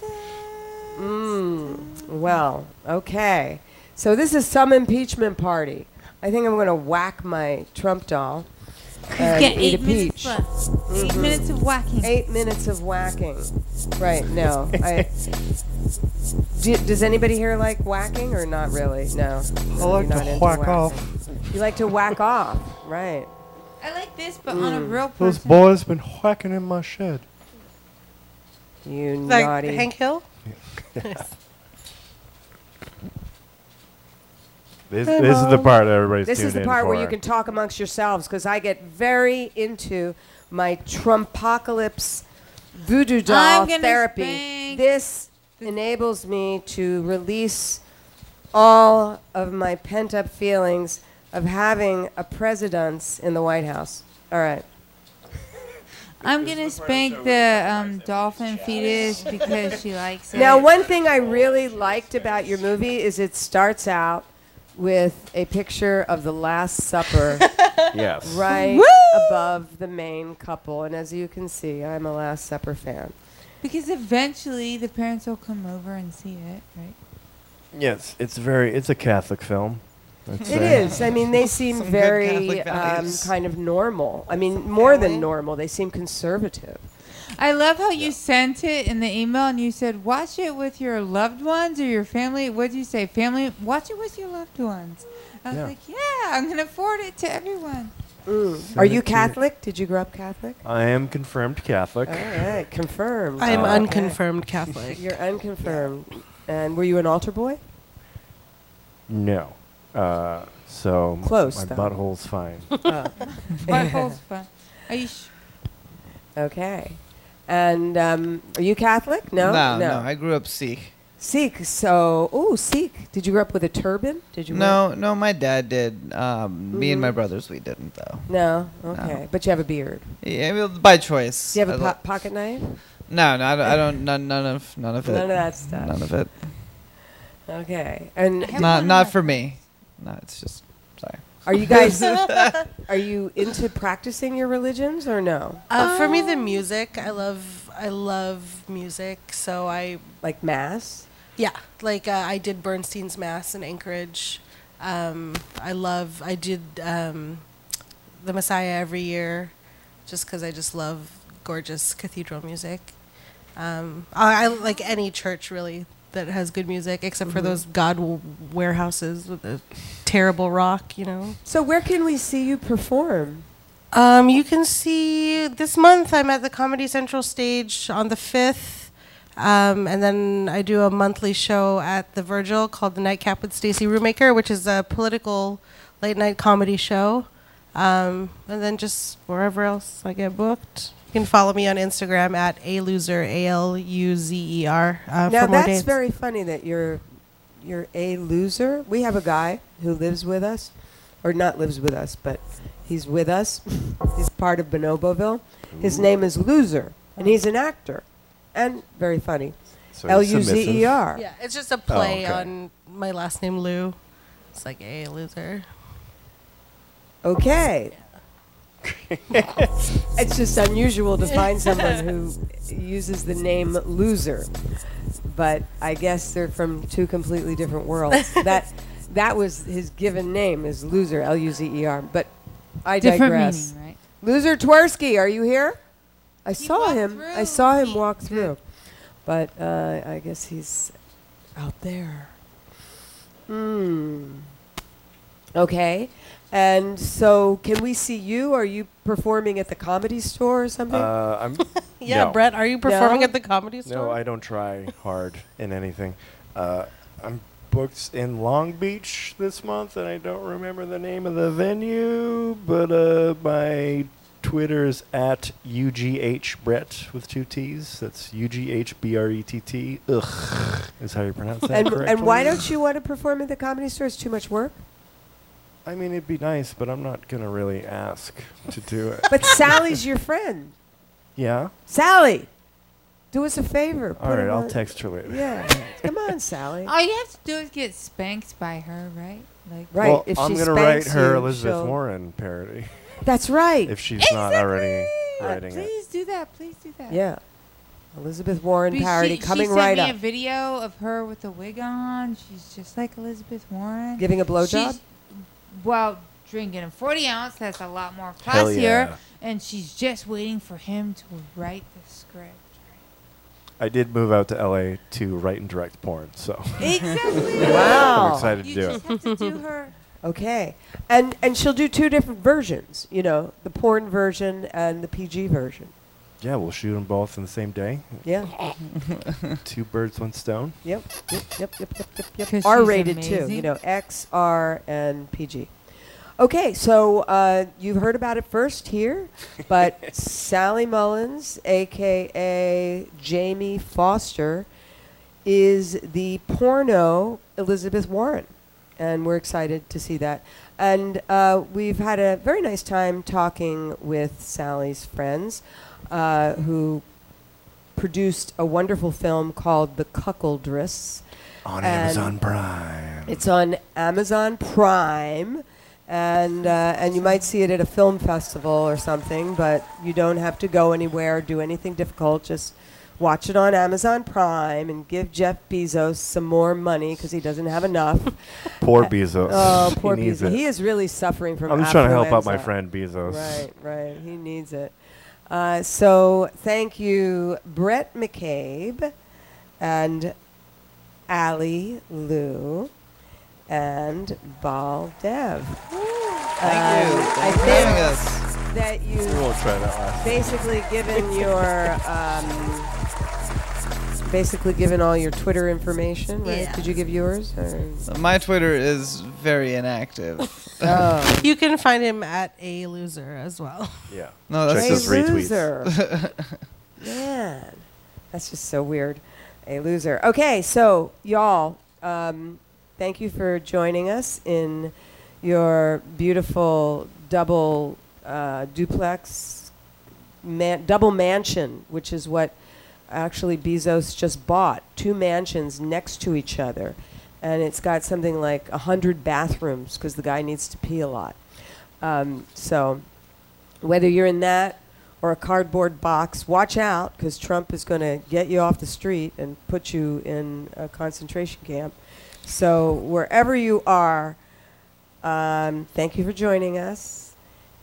Mm. Well, okay. So this is some impeachment party. I think I'm going to whack my Trump doll and Get eat eight a minutes peach. left. Eight Mhm. minutes of whacking. Eight minutes of whacking. Right, no. I, do, does anybody here like whacking or not really? No. I No, like you're to not into whack whacking. off. You like to whack off, right. I like this, but on a Mm. real Those person. boys been whacking in my shed. You Like naughty. Hank Hill? This, this is the part everybody's This tuned is the in part where for. you can talk amongst yourselves because I get very into my Trumpocalypse voodoo doll I'm gonna therapy. spank This enables me to release all of my pent up feelings of having a presidence in the White House. All right. I'm gonna spank the um, dolphin fetus because she likes it. Now, one thing I really liked about your movie is it starts out with a picture of the Last Supper Yes. right Woo! above the main couple. And as you can see, I'm a Last Supper fan. Because eventually the parents will come over and see it, right? Yes, it's very. It's a Catholic film. I'd It say. is. I mean, they seem Some good very Catholic um, values. kind of normal. I mean, more family. than normal. They seem conservative. I love how you sent it in the email and you said, watch it with your loved ones or your family. What did you say? Family, watch it with your loved ones. I was Yeah. like, yeah, I'm going to forward it to everyone. Mm. Are you it to you. Catholic? Did you grow up Catholic? I am confirmed Catholic. All right, confirmed. I'm Okay. unconfirmed Catholic. You're unconfirmed. And were you an altar boy? No. Uh, so Close, my though. butthole's fine. Uh, My whole fun. Are you sh- okay. And um, are you Catholic? No? no, no. I grew up Sikh. Sikh. So, oh, Sikh. Did you grow up with a turban? Did you? wear- No, no, my dad did. Um, Me and my Mhm. brothers, we didn't though. No. Okay. But you have a beard. Yeah, well, by choice. Do you have I a po- lo- pocket knife? no, no, I don't. I don't none, none of none of it. None of that stuff. None of it. Okay. And I have Not one not of for my- me. No, it's just sorry. are you guys? Are you into practicing your religions or no? Uh, for me, the music. I love. I love music. So I, Like mass? yeah, like uh, I did Bernstein's Mass in Anchorage. Um, I love. I did um, the Messiah every year, just because I just love gorgeous cathedral music. Um, I, I like any church really that has good music, except for Mhm. those God w- warehouses with the terrible rock. You know. So where can we see you perform? Um, you can see this month I'm at the Comedy Central stage on the fifth. Um, and then I do a monthly show at the Virgil called The Nightcap with Stacey Rumaker, which is a political late night comedy show. Um, and then just wherever else I get booked. You can follow me on Instagram at A Loser, A L U Z E R. Uh, Now for more that's dates. very funny that you're you're a loser. We have a guy who lives with us, or not lives with us, but he's with us. He's part of Bonoboville. His name is Loser, and he's an actor, and very funny. So L he's U Z E submissive. R. Yeah, it's just a play okay. on my last name, Lou. It's like A Loser. Okay. It's just unusual to find someone who uses the name Loser, but I guess they're from two completely different worlds. that that was his given name is Loser, L U Z E R. But I Different digress. meaning, right? Loser Twersky, are you here? I He saw walked him. I through. saw him He- walk through, but uh, I guess he's out there. Hmm. Okay. And so, can we see you? Are you performing at the Comedy Store or something? Uh, I'm Yeah, No. Brett, are you performing No? at the Comedy Store? No, I don't try hard in anything. Uh, I'm booked in Long Beach this month, and I don't remember the name of the venue, but uh, my Twitter is at U G H Brett with two T's. That's U G H B R E T T. Ugh, is how you pronounce that And, correctly. and why don't you want to perform at the Comedy Store? It's too much work. I mean, it'd be nice, but I'm not going to really ask to do it. But Sally's your friend. Yeah? Sally, do us a favor. All put right, him I'll on- text her later. Yeah, come on, Sally. All you have to do is get spanked by her, right? Like Right. Well, if I'm she going to write spanks her you, Elizabeth she'll- Warren parody. That's right. If she's not already Uh, writing it. please do that. Please do that. Yeah. Elizabeth Warren Be- parody she, coming she right sent me up. a video of her with a wig on. She's just like Elizabeth Warren. Giving a blowjob? She's- Well, drinking a forty ounce. That's a lot more Hell classier. yeah. And she's just waiting for him to write the script. I did move out to L A to write and direct porn, so Exactly. Wow. I'm excited to You do just it. have to do her. Okay. And and she'll do two different versions, you know, the porn version and the P G version. Yeah, we'll shoot them both in the same day. Yeah. Two birds, one stone. Yep. Yep. Yep. Yep. Yep. Yep. 'Cause yep. she's R rated too, amazing. you know, X, R, and P G. Okay, so uh, you've heard about it first here, but Sally Mullins, a k a. Jamie Foster, is the porno Elizabeth Warren, and we're excited to see that. And uh, we've had a very nice time talking with Sally's friends, uh, who produced a wonderful film called The Cuckoldress. On And Amazon Prime. It's on Amazon Prime, and uh, and you might see it at a film festival or something, but you don't have to go anywhere or do anything difficult. Just watch it on Amazon Prime and give Jeff Bezos some more money because he doesn't have enough. Poor Bezos. Oh, poor He needs Bezos. it. He is really suffering from I'm just trying to help out my affluenza. friend Bezos. Right, right. He needs it. Uh, so thank you, Brett McCabe and Allie Lou and Bal Dev. Thank you. Um, Thanks I for having think us. that We you won't try that last. basically given your um, basically given all your Twitter information, right? Yeah. Did you give yours? Or? My Twitter is very inactive. Oh, You can find him at a loser as well. Yeah. No, that's Check a those retweets. loser. Man, that's just so weird. A loser. Okay, so y'all, um, thank you for joining us in your beautiful double uh, duplex, man- double mansion, which is what actually Bezos just bought. Two mansions next to each other. And it's got something like a hundred bathrooms because the guy needs to pee a lot. Um, so whether you're in that or a cardboard box, watch out because Trump is going to get you off the street and put you in a concentration camp. So wherever you are, um, thank you for joining us.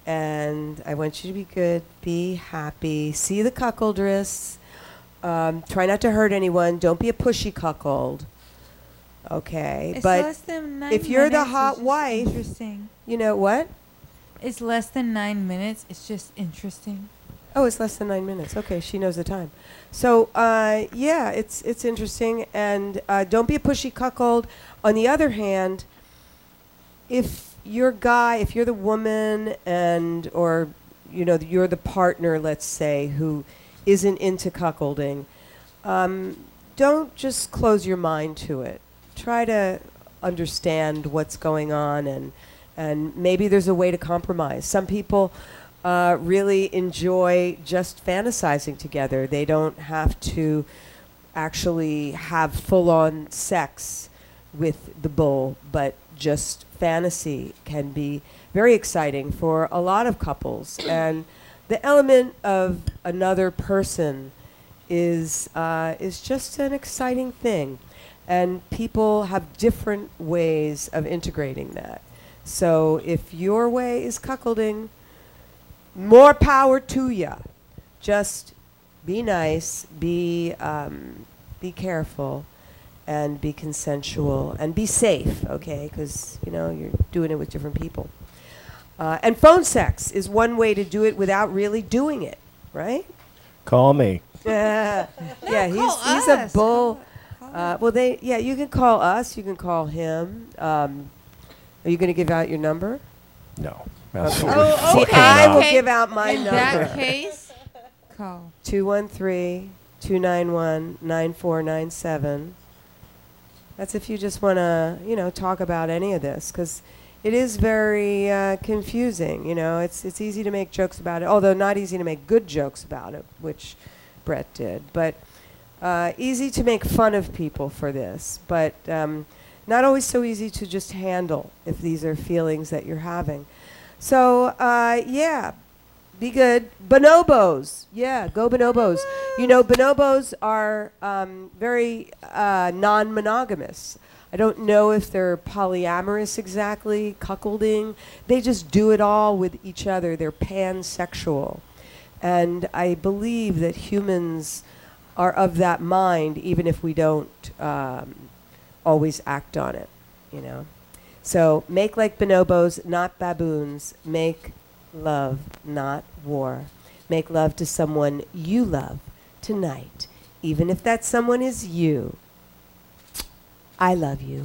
And I want you to be good, be happy, see the cuckoldress. Um, try not to hurt anyone. Don't be a pushy cuckold. Okay, It's but less than nine if you're the minutes, hot it's just wife- interesting. you know what? It's less than nine minutes. It's just interesting. Oh, it's less than nine minutes. Okay, she knows the time. So, uh, yeah, it's it's interesting, and uh, don't be a pushy cuckold. On the other hand, if you're guy, if you're the woman, and or you know you're the partner, let's say, who isn't into cuckolding, um, don't just close your mind to it. Try to understand what's going on, and and maybe there's a way to compromise. Some people uh, really enjoy just fantasizing together. They don't have to actually have full-on sex with the bull, but just fantasy can be very exciting for a lot of couples. And the element of another person is uh, is just an exciting thing. And people have different ways of integrating that. So if your way is cuckolding, more power to ya. Just be nice, be um, be careful, and be consensual, and be safe, okay? Because, you know, you're doing it with different people. Uh, and phone sex is one way to do it without really doing it, right? Call me. Yeah, yeah, he's call he's a us. bull. Uh, well, they yeah, you can call us. You can call him. Um, are you going to give out your number? No. Okay. Absolutely. Oh, See, okay. I will Okay. give out my In number. that case, call. two one three, two nine one, nine four nine seven. That's if you just want to, you know, talk about any of this, because it is very uh, confusing. You know, it's it's easy to make jokes about it, although not easy to make good jokes about it, which Brett did. But uh, easy to make fun of people for this, but um, not always so easy to just handle if these are feelings that you're having. So, uh, yeah. Be good. Bonobos. Yeah, go bonobos. You know, bonobos are um, very uh, non-monogamous. I don't know if they're polyamorous exactly, cuckolding. They just do it all with each other. They're pansexual. And I believe that humans are of that mind, even if we don't um, always act on it, you know. So make like bonobos, not baboons. Make love, not war. Make love to someone you love tonight, even if that someone is you. I love you.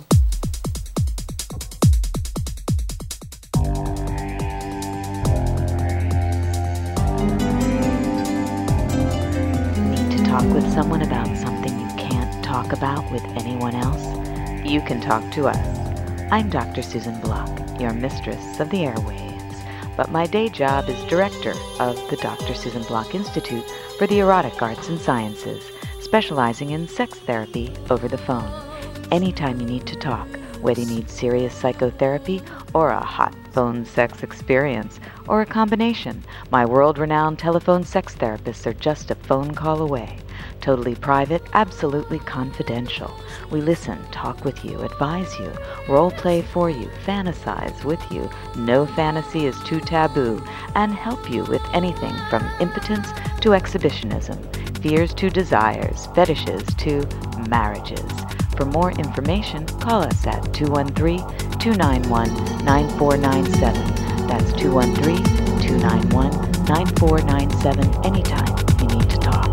Need to talk with someone about something you can't talk about with anyone else? You can talk to us. I'm Doctor Susan Block, your mistress of the airwaves, but my day job is director of the Doctor Susan Block Institute for the Erotic Arts and Sciences, specializing in sex therapy over the phone. Anytime you need to talk, whether you need serious psychotherapy or a hot phone sex experience, or a combination, my world-renowned telephone sex therapists are just a phone call away. Totally private, absolutely confidential. We listen, talk with you, advise you, role play for you, fantasize with you, no fantasy is too taboo, and help you with anything from impotence to exhibitionism, fears to desires, fetishes to marriages. For more information, call us at two one three, two nine one, nine four nine seven. That's two one three, two nine one, nine four nine seven anytime you need to talk.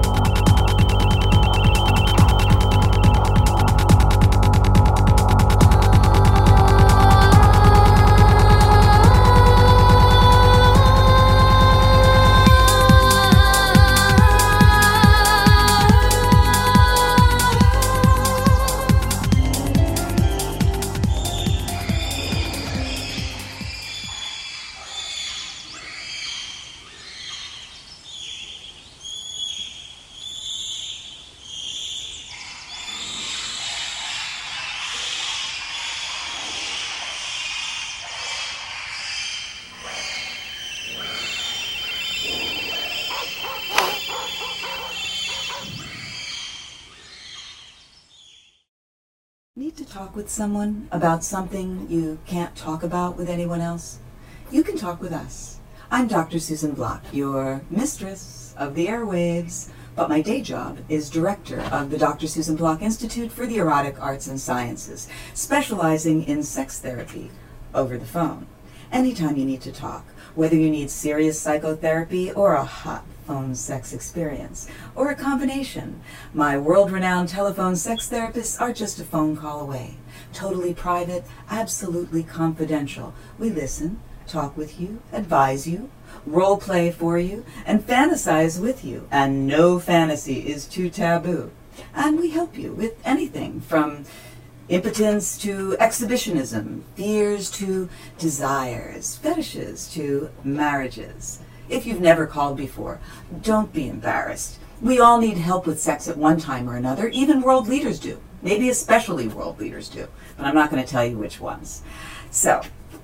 Need to talk with someone about something you can't talk about with anyone else? You can talk with us. I'm Doctor Susan Block, your mistress of the airwaves, but my day job is director of the Doctor Susan Block Institute for the Erotic Arts and Sciences, specializing in sex therapy over the phone. Anytime you need to talk, whether you need serious psychotherapy or a hot phone sex experience, or a combination, my world-renowned telephone sex therapists are just a phone call away. Totally private, absolutely confidential. We listen, talk with you, advise you, role play for you, and fantasize with you. And no fantasy is too taboo. And we help you with anything from impotence to exhibitionism, fears to desires, fetishes to marriages. If you've never called before, don't be embarrassed. We all need help with sex at one time or another. Even world leaders do. Maybe especially world leaders do. But I'm not going to tell you which ones. So,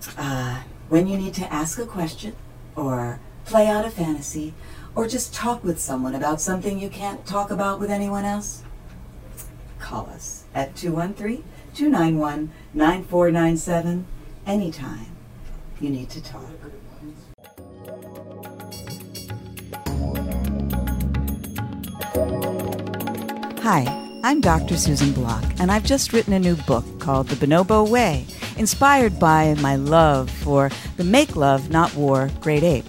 uh, when you need to ask a question, or play out a fantasy, or just talk with someone about something you can't talk about with anyone else, call us at two one three, two nine one, nine four nine seven anytime you need to talk. Hi, I'm Doctor Susan Block, and I've just written a new book called The Bonobo Way, inspired by my love for the make love, not war, great apes.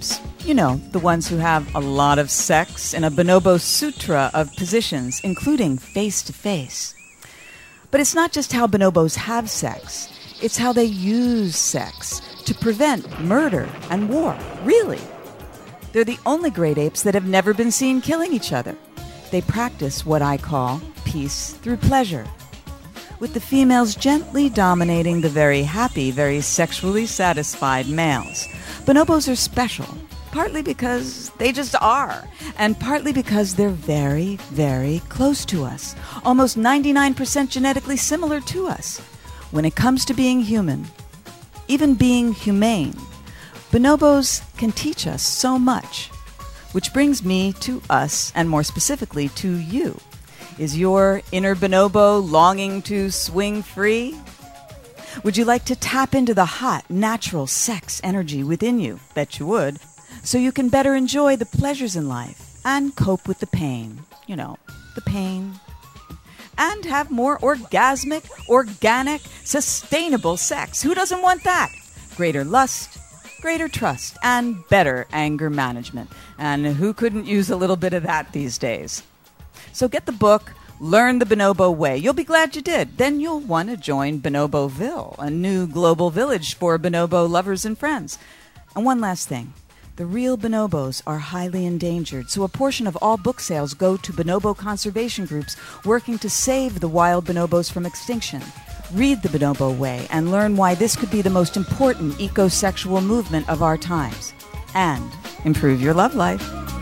You know, the ones who have a lot of sex in a bonobo sutra of positions, including face-to-face. But it's not just how bonobos have sex. It's how they use sex to prevent murder and war. Really. They're the only great apes that have never been seen killing each other. They practice what I call peace through pleasure, with the females gently dominating the very happy, very sexually satisfied males. Bonobos are special, partly because they just are, and partly because they're very, very close to us, almost ninety-nine percent genetically similar to us. When it comes to being human, even being humane, bonobos can teach us so much. Which brings me to us, and more specifically to you. Is your inner bonobo longing to swing free? Would you like to tap into the hot, natural sex energy within you? Bet you would. So you can better enjoy the pleasures in life and cope with the pain. You know, the pain. And have more orgasmic, organic, sustainable sex. Who doesn't want that? Greater lust, greater trust, and better anger management. And who couldn't use a little bit of that these days? So get the book, Learn the Bonobo Way. You'll be glad you did. Then you'll want to join Bonoboville, a new global village for bonobo lovers and friends. And one last thing. The real bonobos are highly endangered, so a portion of all book sales go to bonobo conservation groups working to save the wild bonobos from extinction. Read The Bonobo Way and learn why this could be the most important ecosexual movement of our times. And improve your love life.